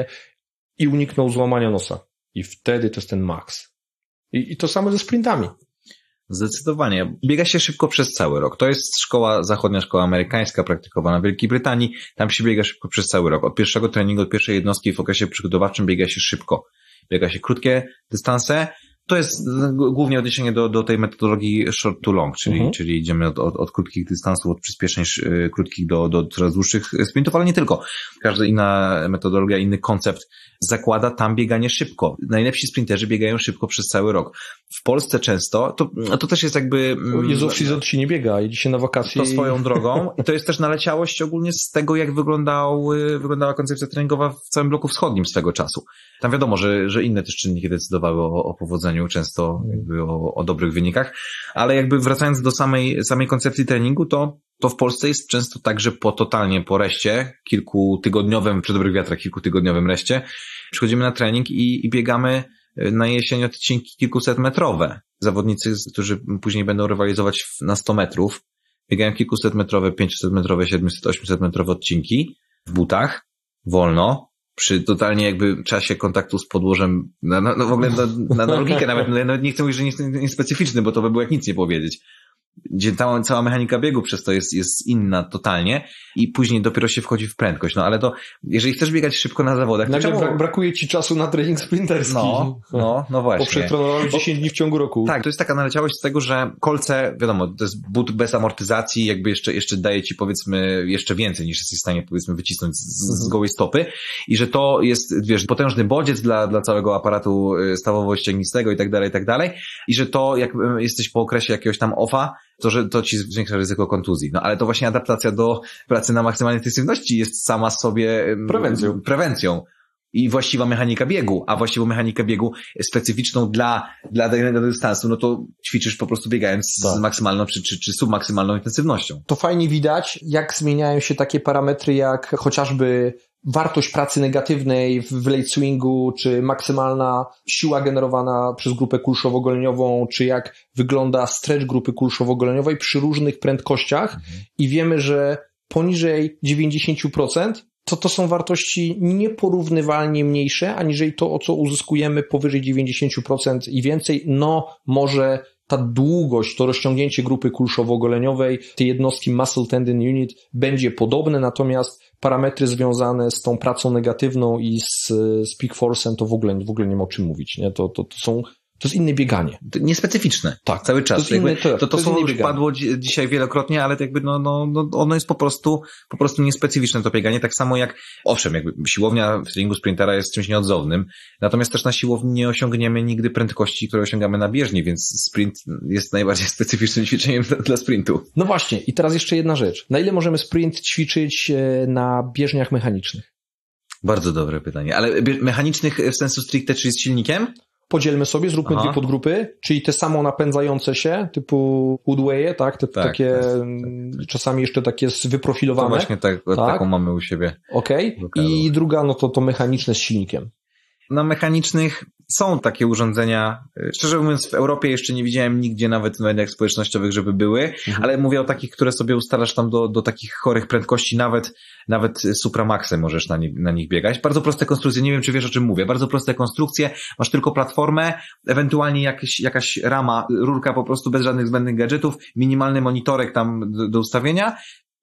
i uniknął złamania nosa. I wtedy to jest ten maks. I, i to samo ze sprintami. Zdecydowanie. Biega się szybko przez cały rok. To jest szkoła zachodnia, szkoła amerykańska, praktykowana w Wielkiej Brytanii. Tam się biega szybko przez cały rok. Od pierwszego treningu, od pierwszej jednostki w okresie przygotowawczym biega się szybko. Biega się krótkie dystanse. To jest głównie odniesienie do, do tej metodologii short to long, czyli, mhm. czyli idziemy od, od, od krótkich dystansów, od przyspieszeń yy, krótkich do, do coraz dłuższych sprintów, ale nie tylko. Każda inna metodologia, inny koncept zakłada tam bieganie szybko. Najlepsi sprinterzy biegają szybko przez cały rok. W Polsce często, to, to też jest jakby... Jezu, w season się nie biega, jedzie się na wakacje. To swoją drogą. I to jest też naleciałość ogólnie z tego, jak wyglądał, wyglądała koncepcja treningowa w całym bloku wschodnim swego czasu. Tam wiadomo, że, że inne też czynniki decydowały o, o powodzeniu, często jakby o, o dobrych wynikach, ale jakby wracając do samej, samej koncepcji treningu, to, to w Polsce jest często tak, że po totalnie po reście, kilkutygodniowym, przy dobrych wiatrach, kilkutygodniowym reście, przychodzimy na trening i, i biegamy na jesień odcinki kilkuset metrowe. Zawodnicy, którzy później będą rywalizować na sto metrów, biegają kilkuset metrowe, pięćset metrowe, siedemset, osiemset metrowe odcinki w butach, wolno, przy totalnie jakby czasie kontaktu z podłożem, no, no w ogóle na, na logikę nawet, nawet nie chcę mówić, że nie jest niespecyficzny, bo to by było jak nic nie powiedzieć. Gdzie cała, cała mechanika biegu przez to jest, jest inna totalnie i później dopiero się wchodzi w prędkość. No ale to, jeżeli chcesz biegać szybko na zawodach... Nagle to czemu... brakuje ci czasu na trening sprinterski. No, no, no właśnie. Bo przetrenowałeś dziesięć dni w ciągu roku. Tak, to jest taka naleciałość z tego, że kolce, wiadomo, to jest but bez amortyzacji, jakby jeszcze, jeszcze daje ci powiedzmy jeszcze więcej niż jesteś w stanie powiedzmy wycisnąć z, z gołej stopy i że to jest, wiesz, potężny bodziec dla, dla całego aparatu stawowo-ścięgnistego i tak dalej, i tak dalej i że to jak jesteś po okresie jakiegoś tam offa, to, że to ci zwiększa ryzyko kontuzji. No ale to właśnie adaptacja do pracy na maksymalnej intensywności jest sama sobie prewencją. prewencją. I właściwa mechanika biegu, a właściwą mechanikę biegu specyficzną dla, dla danego dystansu, no to ćwiczysz po prostu biegając tak. z maksymalną czy, czy, czy submaksymalną intensywnością. To fajnie widać, jak zmieniają się takie parametry jak chociażby wartość pracy negatywnej w late swingu, czy maksymalna siła generowana przez grupę kulszowo-goleniową, czy jak wygląda stretch grupy kulszowo-goleniowej przy różnych prędkościach mhm. i wiemy, że poniżej dziewięćdziesiąt procent to to są wartości nieporównywalnie mniejsze, aniżeli to, o co uzyskujemy powyżej dziewięćdziesiąt procent i więcej. No, może ta długość, to rozciągnięcie grupy kulszowo-goleniowej, tej jednostki muscle tendon unit będzie podobne, natomiast parametry związane z tą pracą negatywną i z, z peak force'em to w ogóle, w ogóle nie ma o czym mówić, nie? To, to, to są To jest inne bieganie. Niespecyficzne. Tak. Cały czas. To, jest inny, to, to, to, to słowo już bieganie. Padło dzi- dzisiaj wielokrotnie, ale jakby no, no, no, ono jest po prostu, po prostu niespecyficzne to bieganie. Tak samo jak, owszem, jakby siłownia w treningu sprintera jest czymś nieodzownym, natomiast też na siłowni nie osiągniemy nigdy prędkości, które osiągamy na bieżni, więc sprint jest najbardziej specyficznym ćwiczeniem dla, dla sprintu. No właśnie. I teraz jeszcze jedna rzecz. Na ile możemy sprint ćwiczyć na bieżniach mechanicznych? Bardzo dobre pytanie. Ale mechanicznych w sensu stricte, czyli z silnikiem? Podzielmy sobie, zróbmy Aha. dwie podgrupy, czyli te samo napędzające się, typu Woodwaye, tak? Te, tak takie, tak. czasami jeszcze takie wyprofilowane. To właśnie tak, tak. taką mamy u siebie. Okej. Okay. I druga, no to to mechaniczne z silnikiem. Na mechanicznych są takie urządzenia, szczerze mówiąc w Europie jeszcze nie widziałem nigdzie nawet w mediach społecznościowych, żeby były, mhm. ale mówię o takich, które sobie ustalasz tam do, do takich chorych prędkości, nawet nawet Supramaxy możesz na, nie, na nich biegać. Bardzo proste konstrukcje, nie wiem czy wiesz o czym mówię, bardzo proste konstrukcje, masz tylko platformę, ewentualnie jakieś, jakaś rama, rurka po prostu bez żadnych zbędnych gadżetów, minimalny monitorek tam do, do ustawienia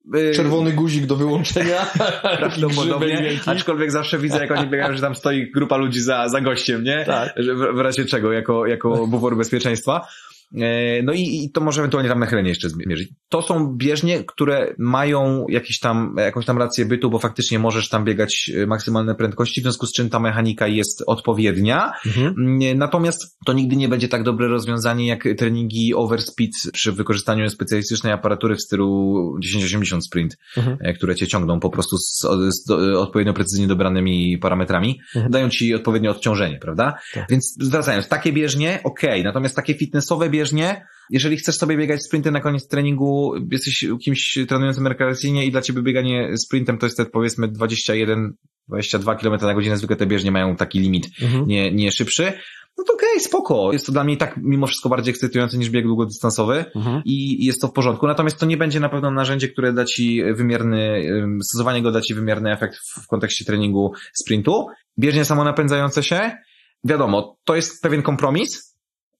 Czerwony guzik do wyłączenia. Prawdopodobnie, aczkolwiek zawsze widzę, jak oni biegają, że tam stoi grupa ludzi za, za gościem, nie? Tak. W, w razie czego, jako, jako bufor bezpieczeństwa. No i, i to może ewentualnie tam nachylenie jeszcze zmierzyć. To są bieżnie, które mają jakiś tam, jakąś tam rację bytu, bo faktycznie możesz tam biegać maksymalne prędkości, w związku z czym ta mechanika jest odpowiednia. Mhm. Natomiast to nigdy nie będzie tak dobre rozwiązanie jak treningi overspeed przy wykorzystaniu specjalistycznej aparatury w stylu dziesięć osiemdziesiąt sprint, mhm. które cię ciągną po prostu z, z do, odpowiednio precyzyjnie dobranymi parametrami, mhm. dają ci odpowiednie odciążenie, prawda? Tak. Więc zwracając, takie bieżnie, okej, okay. Natomiast takie fitnessowe bieżnie, jeżeli chcesz sobie biegać sprinty na koniec treningu, jesteś kimś trenującym rekreacyjnie i dla ciebie bieganie sprintem to jest te, powiedzmy dwadzieścia jeden dwadzieścia dwa kilometry na godzinę, zwykle te bieżnie mają taki limit, mhm. nie, nie szybszy, no to okej, okay, spoko. Jest to dla mnie tak mimo wszystko bardziej ekscytujące niż bieg długodystansowy mhm. i jest to w porządku. Natomiast to nie będzie na pewno narzędzie, które da ci wymierny, stosowanie go da ci wymierny efekt w kontekście treningu sprintu. Bieżnie samonapędzające się, wiadomo, to jest pewien kompromis,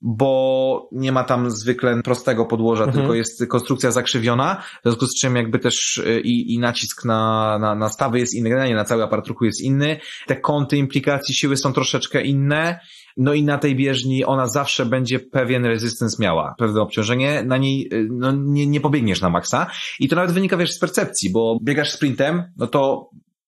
bo nie ma tam zwykle prostego podłoża, mhm. tylko jest konstrukcja zakrzywiona, w związku z czym jakby też i, i nacisk na, na, na stawy jest inny, generalnie na cały aparat ruchu jest inny, te kąty implikacji siły są troszeczkę inne, no i na tej bieżni ona zawsze będzie pewien resistance miała, pewne obciążenie, na niej no, nie, nie pobiegniesz na maksa i to nawet wynika, wiesz, z percepcji, bo biegasz sprintem, no to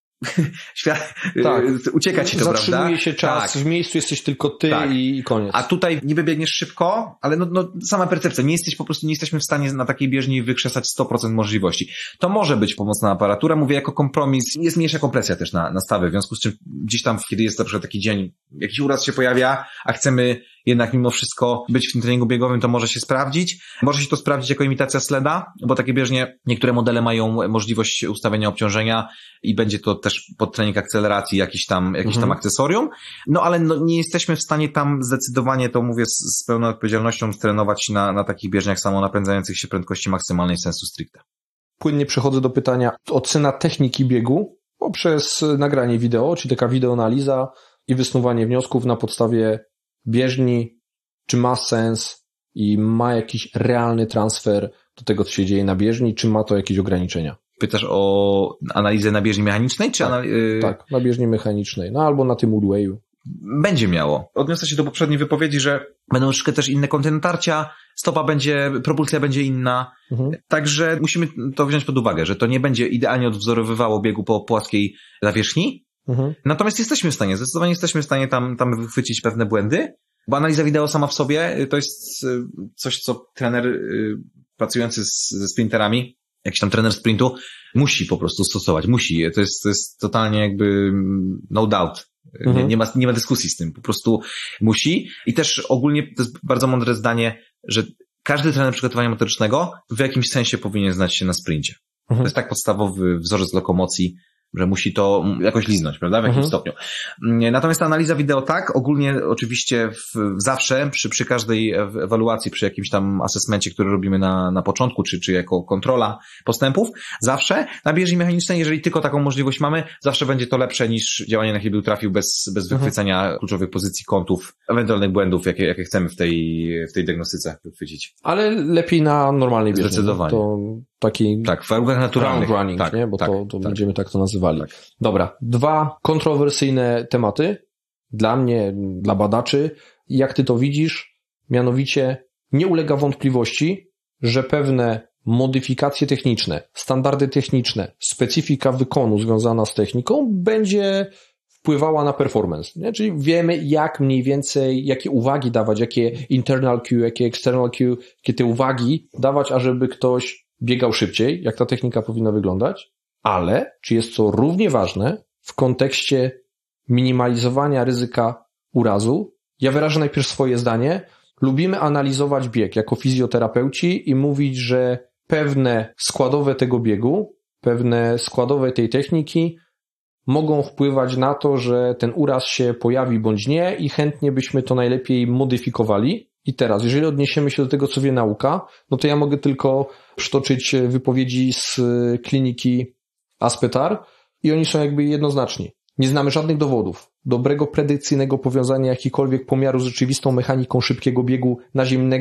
Świat, tak. ucieka ci to, Zatrzymuje prawda? Zatrzymuje się czas, tak. W miejscu jesteś tylko ty tak. i koniec. A tutaj niby biegniesz szybko, ale no, no sama percepcja, nie jesteś po prostu, nie jesteśmy w stanie na takiej bieżni wykrzesać sto procent możliwości. To może być pomocna aparatura, mówię jako kompromis, jest mniejsza kompresja też na, na stawy, w związku z czym gdzieś tam, kiedy jest na przykład taki dzień, jakiś uraz się pojawia, a chcemy jednak mimo wszystko być w tym treningu biegowym, to może się sprawdzić. Może się to sprawdzić jako imitacja sleda, bo takie bieżnie, niektóre modele mają możliwość ustawienia obciążenia i będzie to też pod trening akceleracji jakiś tam, jakiś mhm. tam akcesorium. No ale no, nie jesteśmy w stanie tam zdecydowanie, to mówię z, z pełną odpowiedzialnością, trenować na, na takich bieżniach samonapędzających się prędkości maksymalnej sensu stricte. Płynnie przechodzę do pytania, ocena techniki biegu poprzez nagranie wideo, czyli taka wideoanaliza i wysnuwanie wniosków na podstawie bieżni, czy ma sens i ma jakiś realny transfer do tego, co się dzieje na bieżni, czy ma to jakieś ograniczenia? Pytasz o analizę na bieżni mechanicznej? Czy tak, anali- y- tak, na bieżni mechanicznej, no albo na tym Woodwayu. Będzie miało. Odniosę się do poprzedniej wypowiedzi, że będą troszkę też inne kąty natarcia, stopa będzie, propulsja będzie inna, mhm. także musimy to wziąć pod uwagę, że to nie będzie idealnie odwzorowywało biegu po płaskiej zawierzchni, mhm. natomiast jesteśmy w stanie, zdecydowanie jesteśmy w stanie tam, tam wychwycić pewne błędy, bo analiza wideo sama w sobie to jest coś, co trener pracujący z, ze sprinterami, jakiś tam trener sprintu musi po prostu stosować, musi, to jest, to jest totalnie jakby no doubt. Mhm. Nie, nie, ma, nie ma dyskusji z tym, po prostu musi. I też ogólnie to jest bardzo mądre zdanie, że każdy trener przygotowania motorycznego w jakimś sensie powinien znać się na sprincie. Mhm. To jest tak podstawowy wzorzec lokomocji, że musi to jakoś liznąć, prawda? W jakimś mhm. stopniu. Natomiast analiza wideo tak, ogólnie oczywiście w, zawsze, przy, przy każdej ewaluacji, przy jakimś tam asesmencie, który robimy na, na początku, czy, czy jako kontrola postępów, zawsze na bieżni mechanicznej, jeżeli tylko taką możliwość mamy, zawsze będzie to lepsze niż działanie na chybił trafił bez, bez mhm. wychwycenia kluczowych pozycji, kątów, ewentualnych błędów, jakie, jakie chcemy w tej, w tej diagnostyce wychwycić. Ale lepiej na normalnej bieżni. Zdecydowanie. To taki tak, w warunkach naturalnych. Ground running, tak, nie? Bo tak, to, to tak. będziemy tak to nazywali. Tak. Dobra, dwa kontrowersyjne tematy dla mnie, dla badaczy. Jak ty to widzisz? Mianowicie nie ulega wątpliwości, że pewne modyfikacje techniczne, standardy techniczne, specyfika wykonu związana z techniką będzie wpływała na performance. Nie? Czyli wiemy, jak mniej więcej, jakie uwagi dawać, jakie internal cue, jakie external cue, jakie te uwagi dawać, ażeby ktoś biegał szybciej, jak ta technika powinna wyglądać. Ale czy jest to równie ważne w kontekście minimalizowania ryzyka urazu? Ja wyrażę najpierw swoje zdanie. Lubimy analizować bieg jako fizjoterapeuci i mówić, że pewne składowe tego biegu, pewne składowe tej techniki mogą wpływać na to, że ten uraz się pojawi bądź nie i chętnie byśmy to najlepiej modyfikowali. I teraz, jeżeli odniesiemy się do tego, co wie nauka, no to ja mogę tylko przytoczyć wypowiedzi z kliniki Aspetar i oni są jakby jednoznaczni. Nie znamy żadnych dowodów dobrego predykcyjnego powiązania jakikolwiek pomiaru z rzeczywistą mechaniką szybkiego biegu naziemnego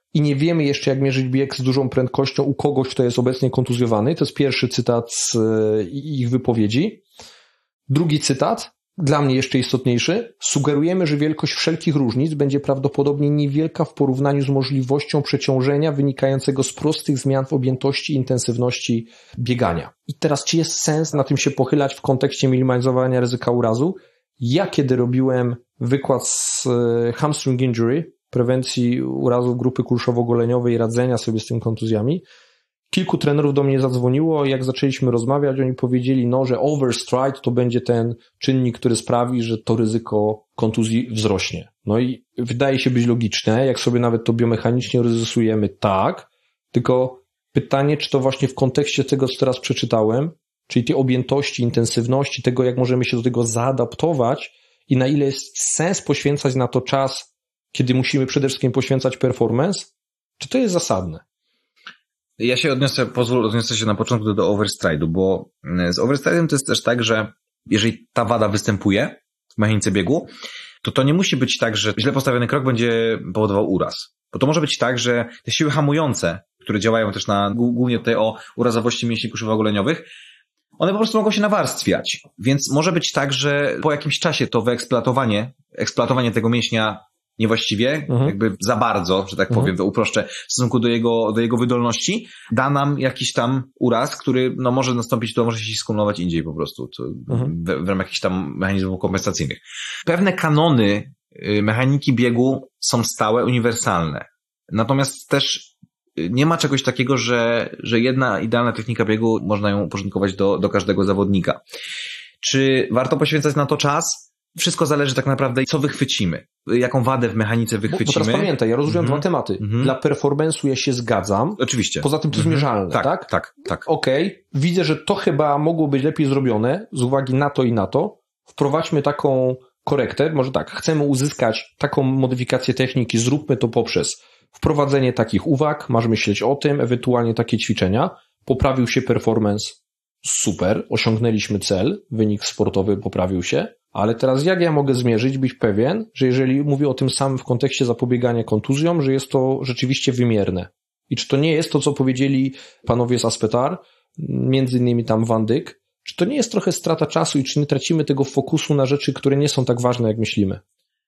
i nie wiemy jeszcze, jak mierzyć bieg z dużą prędkością u kogoś, kto jest obecnie kontuzjowany. To jest pierwszy cytat z ich wypowiedzi. Drugi cytat, dla mnie jeszcze istotniejszy. Sugerujemy, że wielkość wszelkich różnic będzie prawdopodobnie niewielka w porównaniu z możliwością przeciążenia wynikającego z prostych zmian w objętości i intensywności biegania. I teraz, czy jest sens na tym się pochylać w kontekście minimalizowania ryzyka urazu? Ja, kiedy robiłem wykład z hamstring injury, prewencji urazów grupy kulszowo-goleniowej i radzenia sobie z tym kontuzjami, kilku trenerów do mnie zadzwoniło i jak zaczęliśmy rozmawiać, oni powiedzieli, no, że overstride to będzie ten czynnik, który sprawi, że to ryzyko kontuzji wzrośnie. No i wydaje się być logiczne, jak sobie nawet to biomechanicznie rozrysujemy, tak, tylko pytanie, czy to właśnie w kontekście tego, co teraz przeczytałem, czyli tej objętości, intensywności, tego, jak możemy się do tego zaadaptować i na ile jest sens poświęcać na to czas, kiedy musimy przede wszystkim poświęcać performance, czy to jest zasadne? Ja się odniosę, pozwól, odniosę się na początku do overstride'u, bo z overstride'em to jest też tak, że jeżeli ta wada występuje w mechanice biegu, to to nie musi być tak, że źle postawiony krok będzie powodował uraz. Bo to może być tak, że te siły hamujące, które działają też na, głównie tutaj o urazowości mięśni kulszowo-goleniowych, one po prostu mogą się nawarstwiać. Więc może być tak, że po jakimś czasie to wyeksploatowanie, eksploatowanie tego mięśnia niewłaściwie, mhm. jakby za bardzo, że tak powiem, mhm. to uproszczę, w stosunku do jego, do jego wydolności, da nam jakiś tam uraz, który no może nastąpić, to może się skumulować indziej po prostu, to mhm. w, w ramach jakichś tam mechanizmów kompensacyjnych. Pewne kanony mechaniki biegu są stałe, uniwersalne. Natomiast też nie ma czegoś takiego, że, że jedna idealna technika biegu, można ją uporządkować do, do każdego zawodnika. Czy warto poświęcać na to czas? Wszystko zależy tak naprawdę, co wychwycimy, jaką wadę w mechanice wychwycimy. Bo, bo teraz pamiętaj, ja rozróżniam mm-hmm. dwa tematy. Mm-hmm. Dla performance'u ja się zgadzam. Oczywiście. Poza tym to jest mm-hmm. mierzalne, tak? Tak, tak, tak. Okej, okay. Widzę, że to chyba mogło być lepiej zrobione z uwagi na to i na to. Wprowadźmy taką korektę, może tak, chcemy uzyskać taką modyfikację techniki, zróbmy to poprzez wprowadzenie takich uwag, masz myśleć o tym, ewentualnie takie ćwiczenia. Poprawił się performance, super, osiągnęliśmy cel, wynik sportowy poprawił się. Ale teraz jak ja mogę zmierzyć, być pewien, że jeżeli mówię o tym samym w kontekście zapobiegania kontuzjom, że jest to rzeczywiście wymierne? I czy to nie jest to, co powiedzieli panowie z Aspetar, między innymi tam Van Dyck, czy to nie jest trochę strata czasu i czy nie tracimy tego fokusu na rzeczy, które nie są tak ważne, jak myślimy?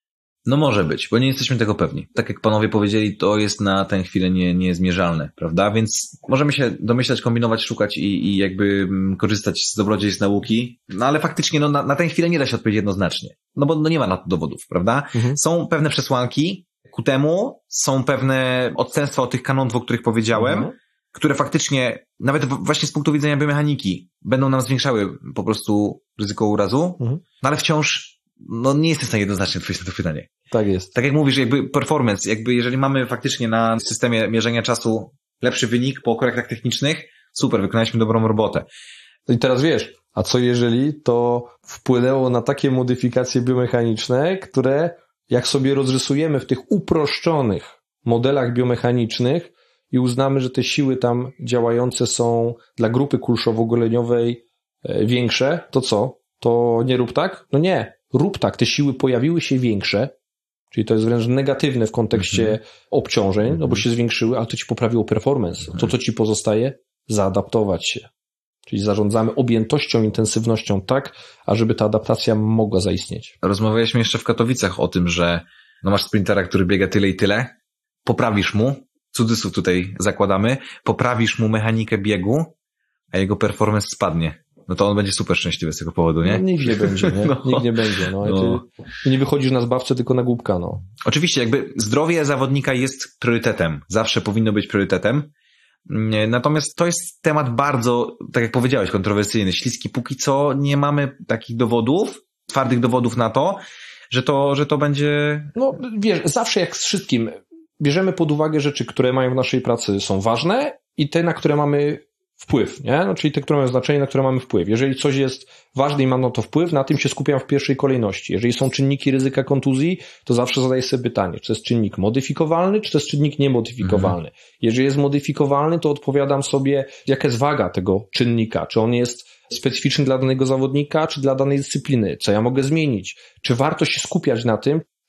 No może być, bo nie jesteśmy tego pewni. Tak jak panowie powiedzieli, to jest na tę chwilę nie, niezmierzalne, prawda? Więc możemy się domyślać, kombinować, szukać i, i jakby korzystać z dobrodziejstw nauki, no ale faktycznie no, na, na tę chwilę nie da się odpowiedzieć jednoznacznie, no bo no, nie ma na to dowodów, prawda? Mhm. Są pewne przesłanki ku temu, są pewne odstępstwa od tych kanonów, o których powiedziałem, mhm. które faktycznie, nawet właśnie z punktu widzenia biomechaniki, będą nam zwiększały po prostu ryzyko urazu, mhm. no ale wciąż no nie jestem w stanie jednoznacznie odpowiedzieć na to pytanie. Tak jest. Tak jak mówisz, jakby performance, jakby jeżeli mamy faktycznie na systemie mierzenia czasu lepszy wynik po korektach technicznych, super, wykonaliśmy dobrą robotę. I teraz wiesz, a co jeżeli to wpłynęło na takie modyfikacje biomechaniczne, które jak sobie rozrysujemy w tych uproszczonych modelach biomechanicznych i uznamy, że te siły tam działające są dla grupy kulszowo-goleniowej większe, to co? To nie rób tak? No nie. Rób tak, te siły pojawiły się większe, czyli to jest wręcz negatywne w kontekście mm-hmm. obciążeń, no bo się zwiększyły, ale to ci poprawiło performance. To, co ci pozostaje? Zaadaptować się. Czyli zarządzamy objętością, intensywnością tak, ażeby ta adaptacja mogła zaistnieć. Rozmawialiśmy jeszcze w Katowicach o tym, że no masz sprintera, który biega tyle i tyle, poprawisz mu, cudzysłów tutaj zakładamy, poprawisz mu mechanikę biegu, a jego performance spadnie. No to on będzie super szczęśliwy z tego powodu, nie? No, nikt nie będzie, nie? No. Nikt nie będzie, no. no. Ty nie wychodzisz na zbawcę, tylko na głupka, no. Oczywiście, jakby zdrowie zawodnika jest priorytetem. Zawsze powinno być priorytetem. Natomiast to jest temat bardzo, tak jak powiedziałeś, kontrowersyjny, śliski. Póki co nie mamy takich dowodów, twardych dowodów na to, że to, że to będzie... No, wiesz, zawsze jak z wszystkim, bierzemy pod uwagę rzeczy, które mają w naszej pracy są ważne i te, na które mamy wpływ, nie? No, czyli te, które mają znaczenie, na które mamy wpływ. Jeżeli coś jest ważne i ma na to wpływ, na tym się skupiam w pierwszej kolejności. Jeżeli są czynniki ryzyka kontuzji, to zawsze zadaję sobie pytanie, czy to jest czynnik modyfikowalny, czy to jest czynnik niemodyfikowalny. Mhm. Jeżeli jest modyfikowalny, to odpowiadam sobie, jaka jest waga tego czynnika, czy on jest specyficzny dla danego zawodnika, czy dla danej dyscypliny, co ja mogę zmienić, czy warto się skupiać na tym,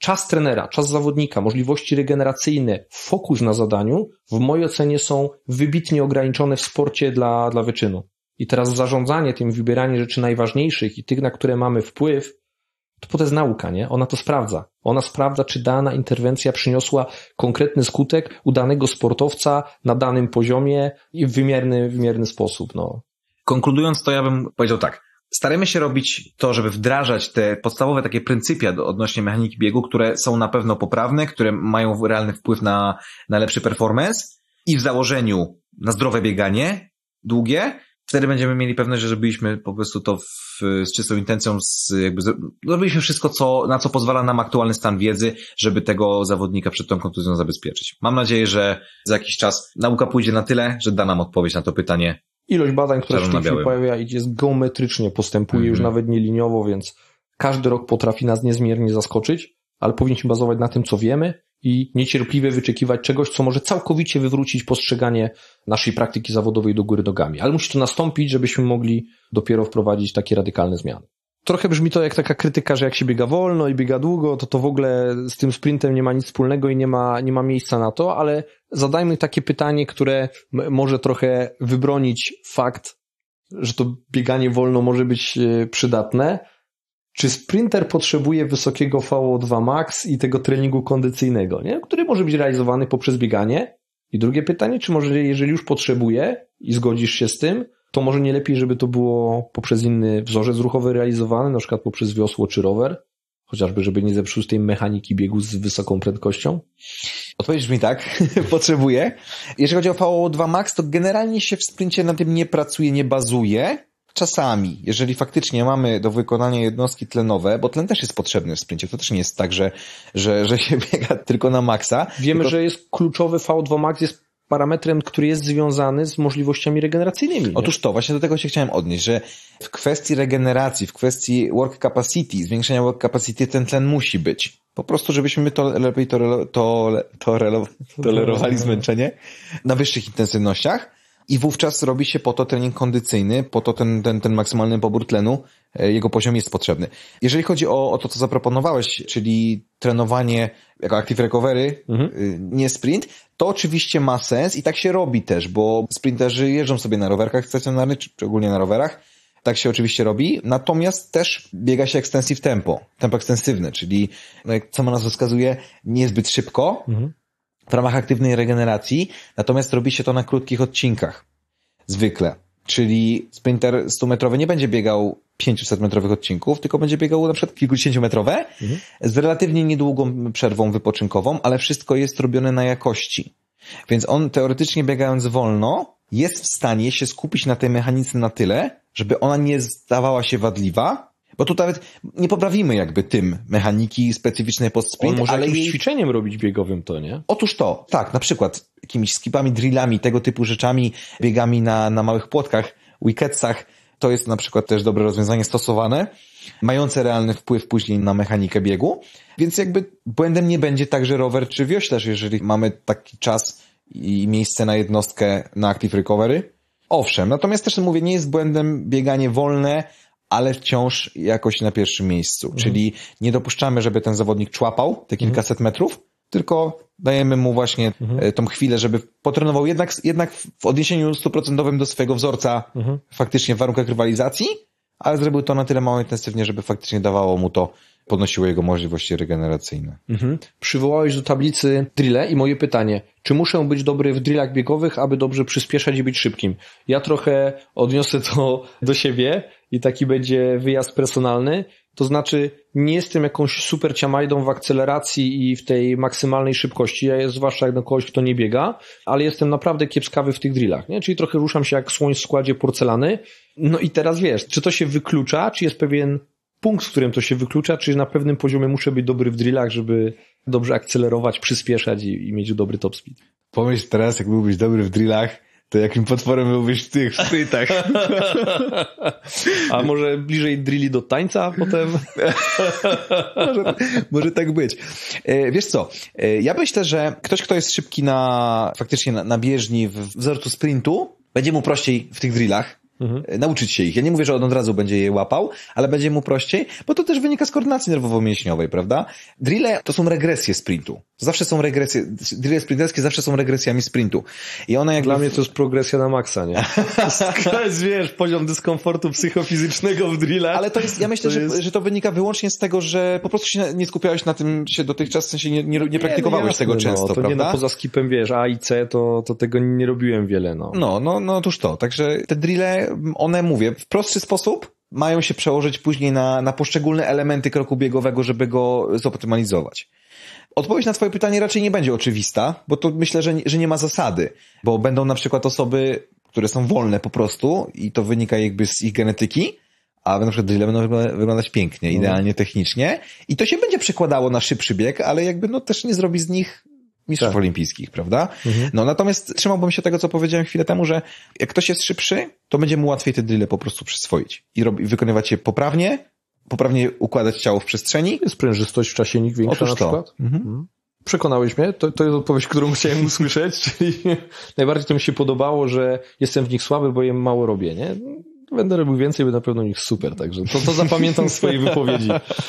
czas trenera, czas zawodnika, możliwości regeneracyjne, fokus na zadaniu w mojej ocenie są wybitnie ograniczone w sporcie dla, dla wyczynu. I teraz zarządzanie tym, wybieranie rzeczy najważniejszych i tych, na które mamy wpływ, to potem jest nauka, nie? Ona to sprawdza. Ona sprawdza, czy dana interwencja przyniosła konkretny skutek u danego sportowca na danym poziomie i w wymierny, wymierny sposób, no. Konkludując, to ja bym powiedział tak. Staramy się robić to, żeby wdrażać te podstawowe takie pryncypia do, odnośnie mechaniki biegu, które są na pewno poprawne, które mają realny wpływ na, na lepszy performance i w założeniu na zdrowe bieganie długie. Wtedy będziemy mieli pewność, że zrobiliśmy po prostu to w, z czystą intencją, z, jakby zrobiliśmy wszystko, co, na co pozwala nam aktualny stan wiedzy, żeby tego zawodnika przed tą kontuzją zabezpieczyć. Mam nadzieję, że za jakiś czas nauka pójdzie na tyle, że da nam odpowiedź na to pytanie. Ilość badań, które się pojawia, idzie geometrycznie, postępuje mm-hmm. już nawet nie liniowo, więc każdy rok potrafi nas niezmiernie zaskoczyć, ale powinniśmy bazować na tym, co wiemy i niecierpliwie wyczekiwać czegoś, co może całkowicie wywrócić postrzeganie naszej praktyki zawodowej do góry nogami. Ale musi to nastąpić, żebyśmy mogli dopiero wprowadzić takie radykalne zmiany. Trochę brzmi to jak taka krytyka, że jak się biega wolno i biega długo, to to w ogóle z tym sprintem nie ma nic wspólnego i nie ma, nie ma miejsca na to, ale zadajmy takie pytanie, które m- może trochę wybronić fakt, że to bieganie wolno może być e, przydatne. Czy sprinter potrzebuje wysokiego V O dwa max i tego treningu kondycyjnego, nie? Który może być realizowany poprzez bieganie? I drugie pytanie, czy może jeżeli już potrzebuje i zgodzisz się z tym, to może nie lepiej, żeby to było poprzez inny wzorzec ruchowy realizowany, na przykład poprzez wiosło czy rower? Chociażby, żeby nie zepsuć tej mechaniki biegu z wysoką prędkością? Odpowiedź brzmi tak, potrzebuję. Jeżeli chodzi o V O dwa max, to generalnie się w sprincie na tym nie pracuje, nie bazuje. Czasami, jeżeli faktycznie mamy do wykonania jednostki tlenowe, bo tlen też jest potrzebny w sprincie, to też nie jest tak, że, że, że się biega tylko na maksa. Wiemy, tylko... że jest kluczowy V O dwa max, jest parametrem, który jest związany z możliwościami regeneracyjnymi. Nie? Otóż to, właśnie do tego się chciałem odnieść, że w kwestii regeneracji, w kwestii work capacity, zwiększenia work capacity, ten tlen musi być. Po prostu, żebyśmy to lepiej to, to, to, to tolerowali zmęczenie na wyższych intensywnościach. I wówczas robi się po to trening kondycyjny, po to ten, ten, ten maksymalny pobór tlenu, jego poziom jest potrzebny. Jeżeli chodzi o, o to, co zaproponowałeś, czyli trenowanie jako active recovery, mhm. nie sprint, to oczywiście ma sens i tak się robi też, bo sprinterzy jeżdżą sobie na rowerkach stacjonarnych, czy ogólnie na rowerach. Tak się oczywiście robi, natomiast też biega się extensive tempo, tempo ekstensywne, czyli no jak sama nazwa wskazuje, niezbyt szybko, mhm. w ramach aktywnej regeneracji, natomiast robi się to na krótkich odcinkach. Zwykle. Czyli sprinter stumetrowy nie będzie biegał pięciusetmetrowych odcinków, tylko będzie biegał na przykład kilkudziesięciometrowe mhm. z relatywnie niedługą przerwą wypoczynkową, ale wszystko jest robione na jakości. Więc on teoretycznie biegając wolno jest w stanie się skupić na tej mechanice na tyle, żeby ona nie zdawała się wadliwa, bo tu nawet nie poprawimy jakby tym mechaniki specyficznej pod sprint, on może ale jakimś jej... ćwiczeniem robić biegowym to, nie? Otóż to, tak, na przykład jakimiś skipami, drillami, tego typu rzeczami, biegami na, na małych płotkach, wicketsach, to jest na przykład też dobre rozwiązanie stosowane, mające realny wpływ później na mechanikę biegu, więc jakby błędem nie będzie także rower czy wioślarz, jeżeli mamy taki czas i miejsce na jednostkę na active recovery. Owszem, natomiast też mówię, nie jest błędem bieganie wolne, ale wciąż jakoś na pierwszym miejscu. Mhm. Czyli nie dopuszczamy, żeby ten zawodnik człapał te kilkaset mhm. metrów, tylko dajemy mu właśnie mhm. tą chwilę, żeby potrenował jednak, jednak w odniesieniu stuprocentowym do swojego wzorca mhm. faktycznie w warunkach rywalizacji, ale zrobił to na tyle mało intensywnie, żeby faktycznie dawało mu to, podnosiło jego możliwości regeneracyjne. Mhm. Przywołałeś do tablicy drille i moje pytanie, czy muszę być dobry w drillach biegowych, aby dobrze przyspieszać i być szybkim? Ja trochę odniosę to do siebie i taki będzie wyjazd personalny. To znaczy, nie jestem jakąś super ciamajdą w akceleracji i w tej maksymalnej szybkości, ja jest zwłaszcza jak na kogoś, kto nie biega, ale jestem naprawdę kiepskawy w tych drillach, nie? Czyli trochę ruszam się jak słoń w składzie porcelany. No i teraz wiesz, czy to się wyklucza, czy jest pewien punkt, w którym to się wyklucza, czy na pewnym poziomie muszę być dobry w drillach, żeby dobrze akcelerować, przyspieszać i, i mieć dobry top speed. Pomyśl teraz, jak byłbyś dobry w drillach, to jakim potworem byłbyś w tych sprintach? A może bliżej drilli do tańca, a potem... może, może tak być. E, wiesz co, e, ja myślę, że ktoś, kto jest szybki na faktycznie na, na bieżni w wzorcu sprintu, będzie mu prościej w tych drillach, mhm. nauczyć się ich. Ja nie mówię, że on od razu będzie je łapał, ale będzie mu prościej, bo to też wynika z koordynacji nerwowo-mięśniowej, prawda? Drille to są regresje sprintu. Zawsze są regresje, drille sprinterskie zawsze są regresjami sprintu. I one jak Dla mnie to jest progresja na maksa, nie? To jest, wiesz, poziom dyskomfortu psychofizycznego w drillach. Ale to jest, ja myślę, to że, jest... że to wynika wyłącznie z tego, że po prostu się nie skupiałeś na tym się dotychczas, w sensie nie, nie, nie praktykowałeś nie, no jasne, tego często, no, to prawda? Nie, no poza skipem, wiesz, A i C, to, to tego nie robiłem wiele, no. No, no, no, otóż to. Także te drille, one, mówię, w prostszy sposób mają się przełożyć później na, na poszczególne elementy kroku biegowego, żeby go zoptymalizować. Odpowiedź na twoje pytanie raczej nie będzie oczywista, bo to myślę, że nie, że nie ma zasady, bo będą na przykład osoby, które są wolne po prostu i to wynika jakby z ich genetyki, a na przykład drille będą wyglądać pięknie, mm. idealnie technicznie i to się będzie przekładało na szybszy bieg, ale jakby no też nie zrobi z nich mistrzów tak. olimpijskich, prawda? Mhm. No natomiast trzymałbym się tego, co powiedziałem chwilę temu, że jak ktoś jest szybszy, to będzie mu łatwiej te drille po prostu przyswoić i, rob- i wykonywać je poprawnie, poprawnie układać ciało w przestrzeni. Sprężystość w czasie większa Otóż na to. przykład? Mhm. Mhm. Przekonałeś mnie, to, to jest odpowiedź, którą chciałem usłyszeć, czyli najbardziej to mi się podobało, że jestem w nich słaby, bo je mało robię, nie? Będę robił więcej, będę na pewno nich super, także to, to zapamiętam z swojej wypowiedzi.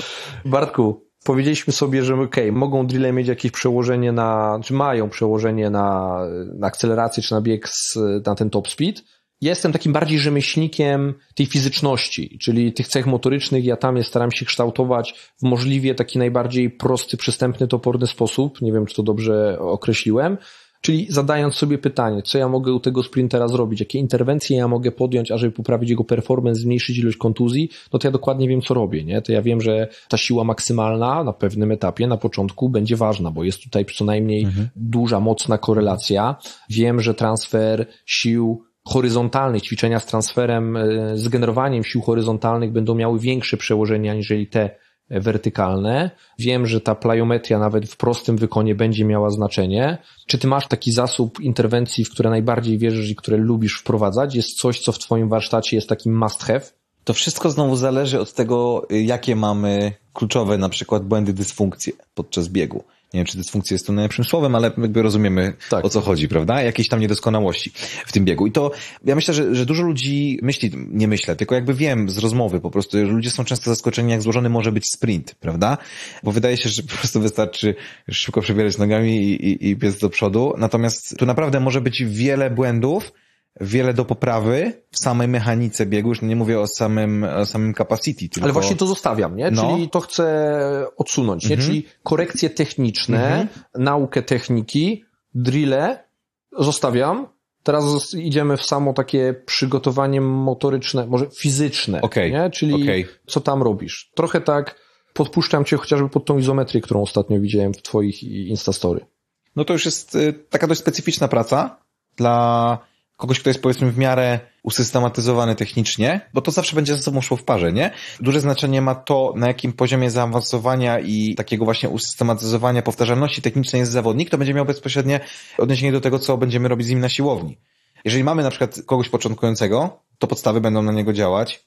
Bartku, powiedzieliśmy sobie, że okej, okay, mogą drille mieć jakieś przełożenie na, czy mają przełożenie na, na akcelerację, czy na bieg z, na ten top speed. Ja jestem takim bardziej rzemieślnikiem tej fizyczności, czyli tych cech motorycznych. Ja tam je staram się kształtować w możliwie taki najbardziej prosty, przystępny, toporny sposób. Nie wiem, czy to dobrze określiłem. Czyli zadając sobie pytanie, co ja mogę u tego sprintera zrobić, jakie interwencje ja mogę podjąć, ażeby poprawić jego performance, zmniejszyć ilość kontuzji, no to ja dokładnie wiem, co robię, nie? To ja wiem, że ta siła maksymalna na pewnym etapie, na początku będzie ważna, bo jest tutaj co najmniej mhm. duża, mocna korelacja. Wiem, że transfer sił horyzontalnych, ćwiczenia z transferem, z generowaniem sił horyzontalnych będą miały większe przełożenie aniżeli te wertykalne. Wiem, że ta plyometria nawet w prostym wykonie będzie miała znaczenie. Czy ty masz taki zasób interwencji, w które najbardziej wierzysz i które lubisz wprowadzać? Jest coś, co w twoim warsztacie jest takim must have? To wszystko znowu zależy od tego, jakie mamy kluczowe na przykład błędy, dysfunkcje podczas biegu. Nie wiem, czy dysfunkcja jest tu najlepszym słowem, ale jakby rozumiemy, tak. o co chodzi, prawda? Jakieś tam niedoskonałości w tym biegu. I to ja myślę, że, że dużo ludzi myśli, nie myślę, tylko jakby wiem z rozmowy po prostu, że ludzie są często zaskoczeni, jak złożony może być sprint, prawda? Bo wydaje się, że po prostu wystarczy szybko przebierać nogami i, i, i biec do przodu. Natomiast tu naprawdę może być wiele błędów, wiele do poprawy w samej mechanice biegu, już nie mówię o samym, o samym capacity. Tylko... Ale właśnie to zostawiam, nie? No. Czyli to chcę odsunąć, nie? Mhm. Czyli korekcje techniczne, mhm. naukę techniki, drille zostawiam. Teraz idziemy w samo takie przygotowanie motoryczne, może fizyczne, okay. nie? Czyli okay. co tam robisz. Trochę tak podpuszczam cię chociażby pod tą izometrię, którą ostatnio widziałem w twoich Instastory. No to już jest taka dość specyficzna praca dla kogoś, kto jest powiedzmy w miarę usystematyzowany technicznie, bo to zawsze będzie ze sobą szło w parze, nie? Duże znaczenie ma to, na jakim poziomie zaawansowania i takiego właśnie usystematyzowania powtarzalności technicznej jest zawodnik, to będzie miał bezpośrednie odniesienie do tego, co będziemy robić z nim na siłowni. Jeżeli mamy na przykład kogoś początkującego, to podstawy będą na niego działać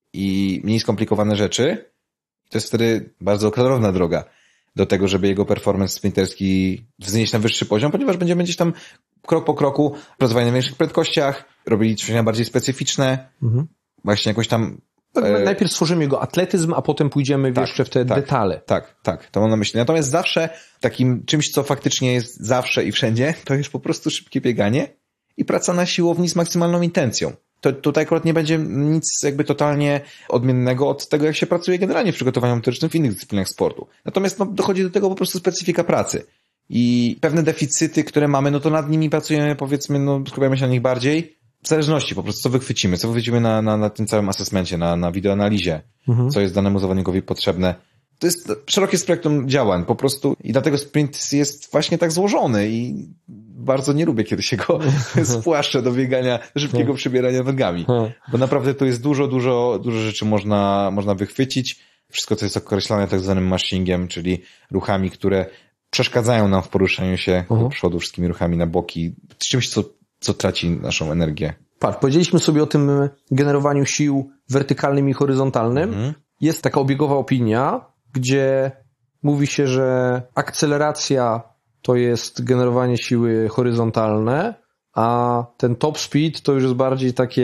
i mniej skomplikowane rzeczy. To jest wtedy bardzo klarowna droga do tego, żeby jego performance sprinterski wznieść na wyższy poziom, ponieważ będziemy gdzieś tam krok po kroku pracowali na większych prędkościach, robili ćwiczenia bardziej specyficzne, mhm. właśnie jakoś tam... E... Najpierw stworzymy jego atletyzm, a potem pójdziemy tak, jeszcze w te tak, detale. Tak, tak, to mam na myśli. Natomiast zawsze takim czymś, co faktycznie jest zawsze i wszędzie, to jest po prostu szybkie bieganie i praca na siłowni z maksymalną intencją. To tutaj akurat nie będzie nic jakby totalnie odmiennego od tego, jak się pracuje generalnie w przygotowaniu motorycznym w innych dyscyplinach sportu. Natomiast no, dochodzi do tego po prostu specyfika pracy. I pewne deficyty, które mamy, no to nad nimi pracujemy, powiedzmy, no skupiamy się na nich bardziej, w zależności po prostu, co wychwycimy, co wychwycimy na, na, na tym całym asesmencie, na, na wideoanalizie, mhm. co jest danemu zawodnikowi potrzebne. To jest szerokie spektrum działań, po prostu i dlatego sprint jest właśnie tak złożony i bardzo nie lubię, kiedy się go spłaszcza do biegania, szybkiego przebierania nogami, bo naprawdę tu jest dużo, dużo, dużo rzeczy można, można wychwycić. Wszystko, co jest określane tak zwanym mashingiem, czyli ruchami, które przeszkadzają nam w poruszaniu się uh-huh. do przodu, wszystkimi ruchami na boki, czymś, co, co traci naszą energię. Patrz, powiedzieliśmy sobie o tym generowaniu sił wertykalnym i horyzontalnym. Uh-huh. Jest taka obiegowa opinia, gdzie mówi się, że akceleracja to jest generowanie siły horyzontalne, a ten top speed to już jest bardziej takie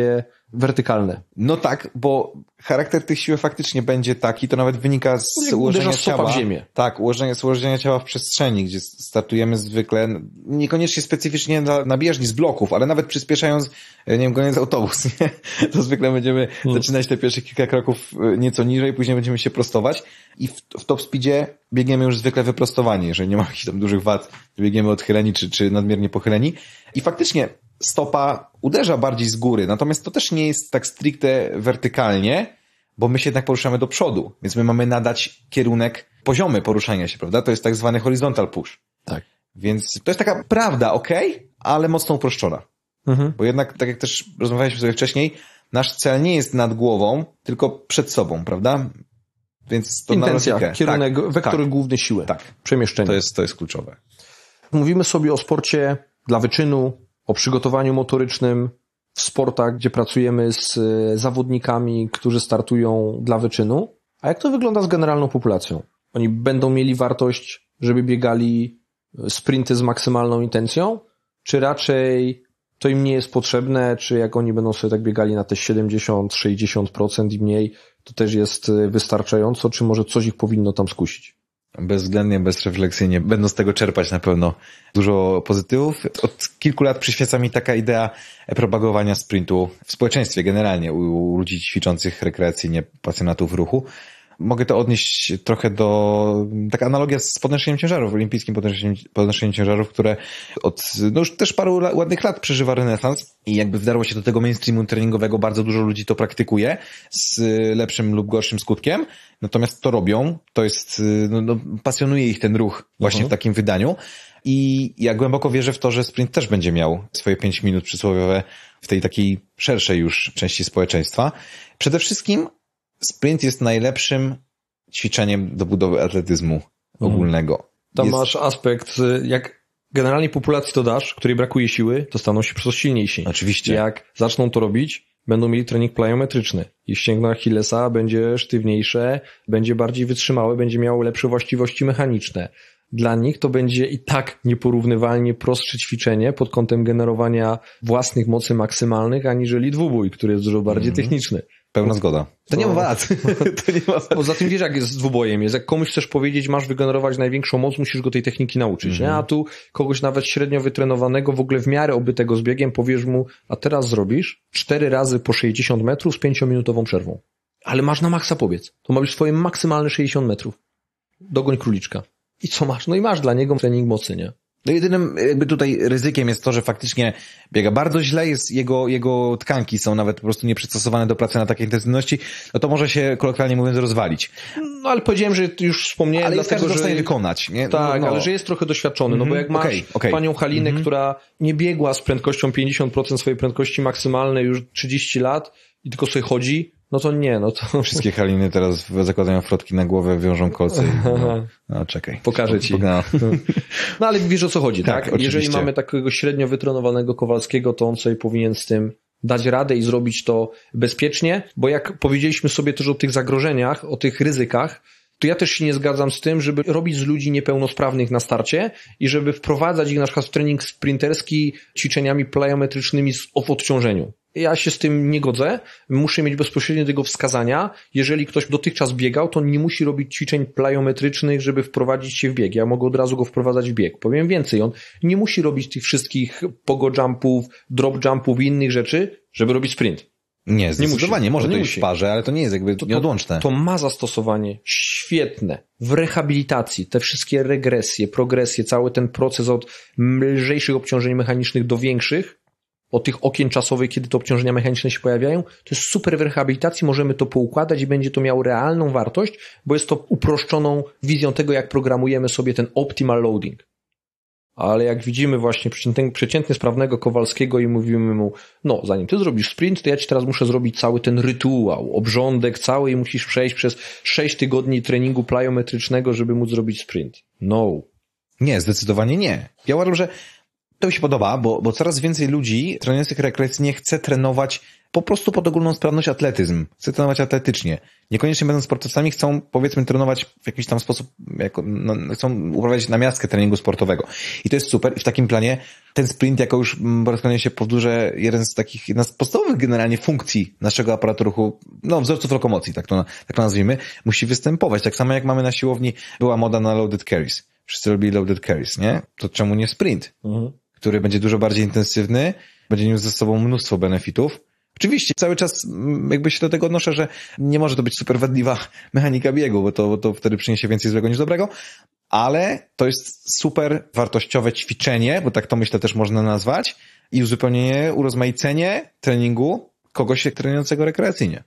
wertykalne. No tak, bo charakter tych sił faktycznie będzie taki, to nawet wynika z ułożenia ciała. w ziemię. Tak, ułożenia, z ułożenia ciała w przestrzeni, gdzie startujemy zwykle, niekoniecznie specyficznie na, na bieżni z bloków, ale nawet przyspieszając, nie wiem, goniąc autobus, nie? To zwykle będziemy hmm. zaczynać te pierwsze kilka kroków nieco niżej, później będziemy się prostować i w, w top speedzie biegniemy już zwykle wyprostowani, jeżeli nie ma jakichś tam dużych wad, biegniemy odchyleni czy, czy nadmiernie pochyleni i faktycznie stopa uderza bardziej z góry, natomiast to też nie jest tak stricte wertykalnie, bo my się jednak poruszamy do przodu, więc my mamy nadać kierunek poziomy poruszania się, prawda? To jest tak zwany horizontal push. Tak. Więc to jest taka prawda, okej, okay, ale mocno uproszczona. Mhm. Bo jednak, tak jak też rozmawialiśmy sobie wcześniej, nasz cel nie jest nad głową, tylko przed sobą, prawda? Więc to intencja, na kierunek, tak, wektor tak, główny siły. Tak. Przemieszczenie. To jest, to jest kluczowe. Mówimy sobie o sporcie dla wyczynu, o przygotowaniu motorycznym w sportach, gdzie pracujemy z zawodnikami, którzy startują dla wyczynu. A jak to wygląda z generalną populacją? Oni będą mieli wartość, żeby biegali sprinty z maksymalną intencją? Czy raczej to im nie jest potrzebne? Czy jak oni będą sobie tak biegali na te siedemdziesiąt do sześćdziesięciu procent i mniej, to też jest wystarczająco? Czy może coś ich powinno tam skusić? Bezwzględnie, bezrefleksyjnie. Będą z tego czerpać na pewno dużo pozytywów. Od kilku lat przyświeca mi taka idea propagowania sprintu w społeczeństwie generalnie, u ludzi ćwiczących rekreacyjnie, pasjonatów ruchu. Mogę to odnieść trochę do, taka analogia z podnoszeniem ciężarów, olimpijskim podnoszeniem, podnoszeniem ciężarów, które od, no już też paru ładnych lat przeżywa renesans i jakby wdarło się do tego mainstreamu treningowego, bardzo dużo ludzi to praktykuje z lepszym lub gorszym skutkiem, natomiast to robią, to jest, no, no pasjonuje ich ten ruch właśnie mhm. w takim wydaniu i ja głęboko wierzę w to, że sprint też będzie miał swoje pięć minut przysłowiowe w tej takiej szerszej już części społeczeństwa. Przede wszystkim sprint jest najlepszym ćwiczeniem do budowy atletyzmu ogólnego. Tam jest... masz aspekt, jak generalnie populacji to dasz, której brakuje siły, to staną się po prostu silniejsi. Oczywiście. Jak zaczną to robić, będą mieli trening plyometryczny. Ich ścięgno Achillesa będzie sztywniejsze, będzie bardziej wytrzymałe, będzie miało lepsze właściwości mechaniczne. Dla nich to będzie i tak nieporównywalnie prostsze ćwiczenie pod kątem generowania własnych mocy maksymalnych, aniżeli dwubój, który jest dużo bardziej mm. techniczny. Pełna zgoda. To, to nie ma wad. To nie ma wad. Poza tym wiesz, jak jest z dwubojem. Jest, jak komuś chcesz powiedzieć, masz wygenerować największą moc, musisz go tej techniki nauczyć. Mm-hmm. Nie? A tu kogoś nawet średnio wytrenowanego, w ogóle w miarę obytego z biegiem, powiesz mu, a teraz zrobisz cztery razy po sześćdziesiąt metrów z pięciominutową przerwą. Ale masz na maksa pobiec. To ma być twoje maksymalne sześćdziesiąt metrów. Dogoń króliczka. I co masz? No i masz dla niego trening mocy, nie? No jedynym jakby tutaj ryzykiem jest to, że faktycznie biega bardzo źle, jest jego, jego tkanki są nawet po prostu nieprzystosowane do pracy na takiej intensywności, no to może się kolokwialnie mówiąc rozwalić. No ale powiedziałem, że już wspomniałem, ale dlatego, jest że... w stanie wykonać, nie? Tak, no, no. ale że jest trochę doświadczony, mm-hmm. no bo jak masz okay, okay. panią Halinę, mm-hmm. która nie biegła z prędkością pięćdziesiąt procent swojej prędkości maksymalnej już trzydzieści lat i tylko sobie chodzi, no to nie, no to... Wszystkie Haliny teraz zakładają frotki na głowę, wiążą kolce i... No, no czekaj. Pokażę ci. No. no ale wiesz, o co chodzi, tak? tak? Jeżeli mamy takiego średnio wytrenowanego Kowalskiego, to on sobie powinien z tym dać radę i zrobić to bezpiecznie, bo jak powiedzieliśmy sobie też o tych zagrożeniach, o tych ryzykach, to ja też się nie zgadzam z tym, żeby robić z ludzi niepełnosprawnych na starcie i żeby wprowadzać ich na przykład w trening sprinterski ćwiczeniami plyometrycznymi w odciążeniu. Ja się z tym nie godzę, muszę mieć bezpośrednio tego wskazania. Jeżeli ktoś dotychczas biegał, to nie musi robić ćwiczeń plyometrycznych, żeby wprowadzić się w bieg. Ja mogę od razu go wprowadzać w bieg. Powiem więcej, on nie musi robić tych wszystkich pogo jumpów, drop jumpów i innych rzeczy, żeby robić sprint. Nie, zdecydowanie, nie może to iść musi. w parze, ale to nie jest jakby to, nieodłączne. To, to ma zastosowanie świetne w rehabilitacji, te wszystkie regresje, progresje, cały ten proces od lżejszych obciążeń mechanicznych do większych, od tych okien czasowych, kiedy te obciążenia mechaniczne się pojawiają, to jest super w rehabilitacji, możemy to poukładać i będzie to miało realną wartość, bo jest to uproszczoną wizją tego, jak programujemy sobie ten optimal loading. Ale jak widzimy właśnie przeciętnie sprawnego Kowalskiego i mówimy mu, no zanim ty zrobisz sprint, to ja ci teraz muszę zrobić cały ten rytuał, obrządek cały i musisz przejść przez sześć tygodni treningu plyometrycznego, żeby móc zrobić sprint. No. Nie, zdecydowanie nie. Ja uważam, że to mi się podoba, bo, bo coraz więcej ludzi trenujących rekreacyjnie chce trenować po prostu pod ogólną sprawność atletyzm. Chcą trenować atletycznie. Niekoniecznie będąc sportowcami, chcą, powiedzmy, trenować w jakiś tam sposób, jako, no, chcą uprawiać namiastkę treningu sportowego. I to jest super. I w takim planie ten sprint, jako już rozkłania się powtórzę, jeden z takich, jedna z podstawowych generalnie funkcji naszego aparatu ruchu, no wzorców lokomocji, tak to, tak to nazwijmy, musi występować. Tak samo jak mamy na siłowni, była moda na loaded carries. Wszyscy robili loaded carries, nie? To czemu nie sprint? Mhm. Który będzie dużo bardziej intensywny, będzie niósł ze sobą mnóstwo benefitów. Oczywiście cały czas jakby się do tego odnoszę, że nie może to być super wadliwa mechanika biegu, bo to, bo to wtedy przyniesie więcej złego niż dobrego, ale to jest super wartościowe ćwiczenie, bo tak to myślę też można nazwać, i uzupełnienie, urozmaicenie treningu kogoś trenującego rekreacyjnie.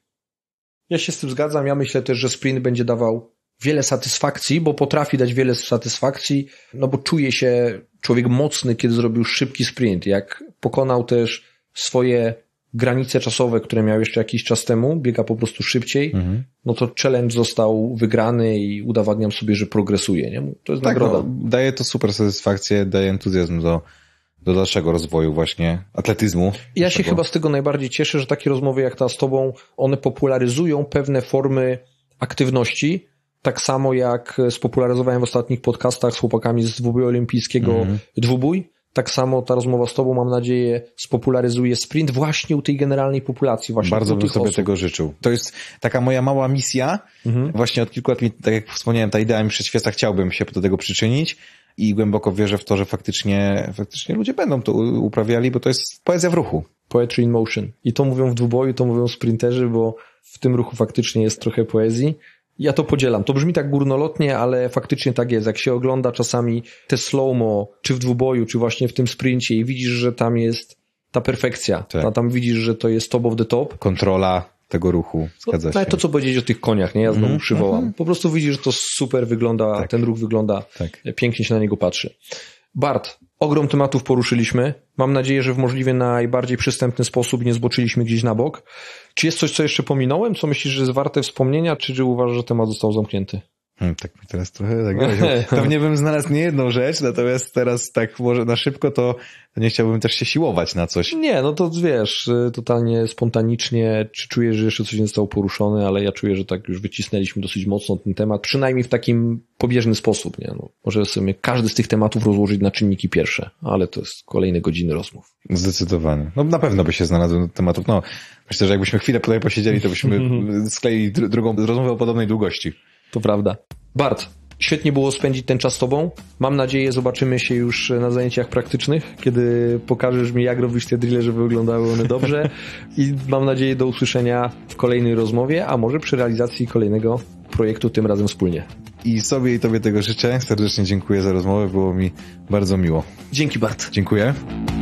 Ja się z tym zgadzam. Ja myślę też, że sprint będzie dawał wiele satysfakcji, bo potrafi dać wiele satysfakcji, no bo czuje się człowiek mocny, kiedy zrobił szybki sprint. Jak pokonał też swoje granice czasowe, które miał jeszcze jakiś czas temu, biega po prostu szybciej, mhm. no to challenge został wygrany i udowadniam sobie, że progresuje. Nie? To jest tak, nagroda. No, daje to super satysfakcję, daje entuzjazm do, do dalszego rozwoju właśnie atletyzmu. Ja się chyba z tego najbardziej cieszę, że takie rozmowy jak ta z tobą, one popularyzują pewne formy aktywności, tak samo jak spopularyzowałem w ostatnich podcastach z chłopakami z dwuboju olimpijskiego mhm. dwubój. Tak samo ta rozmowa z tobą, mam nadzieję, spopularyzuje sprint właśnie u tej generalnej populacji. Właśnie Bardzo bym sobie osób. tego życzył. To jest taka moja mała misja. Mhm. Właśnie od kilku lat mi, tak jak wspomniałem, ta idea mi przyświeca, chciałbym się do tego przyczynić i głęboko wierzę w to, że faktycznie, faktycznie ludzie będą to uprawiali, bo to jest poezja w ruchu. Poetry in motion. I to mówią w dwuboju, to mówią sprinterzy, bo w tym ruchu faktycznie jest trochę poezji. Ja to podzielam. To brzmi tak górnolotnie, ale faktycznie tak jest. Jak się ogląda czasami te slow-mo, czy w dwuboju, czy właśnie w tym sprincie i widzisz, że tam jest ta perfekcja. Tak. A tam widzisz, że to jest top of the top. Kontrola tego ruchu. Zgadza no, się. Nawet to, co powiedzieć o tych koniach, nie? Ja znowu mm-hmm. przywołam. Po prostu widzisz, że to super wygląda, tak. ten ruch wygląda, tak. pięknie się na niego patrzy. Bart, ogrom tematów poruszyliśmy. Mam nadzieję, że w możliwie najbardziej przystępny sposób nie zboczyliśmy gdzieś na bok. Czy jest coś, co jeszcze pominąłem? Co myślisz, że jest warte wspomnienia, czy, czy uważasz, że temat został zamknięty? Hmm, tak mi teraz trochę tak pewnie bym znalazł nie jedną rzecz, natomiast teraz tak może na szybko to, to nie chciałbym też się siłować na coś. Nie, no to wiesz, totalnie spontanicznie, czy czujesz, że jeszcze coś nie zostało poruszone, ale ja czuję, że tak już wycisnęliśmy dosyć mocno ten temat, przynajmniej w takim pobieżny sposób, nie? No, może sobie każdy z tych tematów rozłożyć na czynniki pierwsze, ale to jest kolejne godziny rozmów. Zdecydowanie. No na pewno by się znalazło tematów, no myślę, że jakbyśmy chwilę tutaj posiedzieli, to byśmy skleili dr- drugą rozmowę o podobnej długości. To prawda. Bart, świetnie było spędzić ten czas z tobą. Mam nadzieję, zobaczymy się już na zajęciach praktycznych, kiedy pokażesz mi, jak robisz te drille, żeby wyglądały one dobrze. I mam nadzieję do usłyszenia w kolejnej rozmowie, a może przy realizacji kolejnego projektu, tym razem wspólnie. I sobie i tobie tego życzę. Serdecznie dziękuję za rozmowę, było mi bardzo miło. Dzięki, Bart. Dziękuję.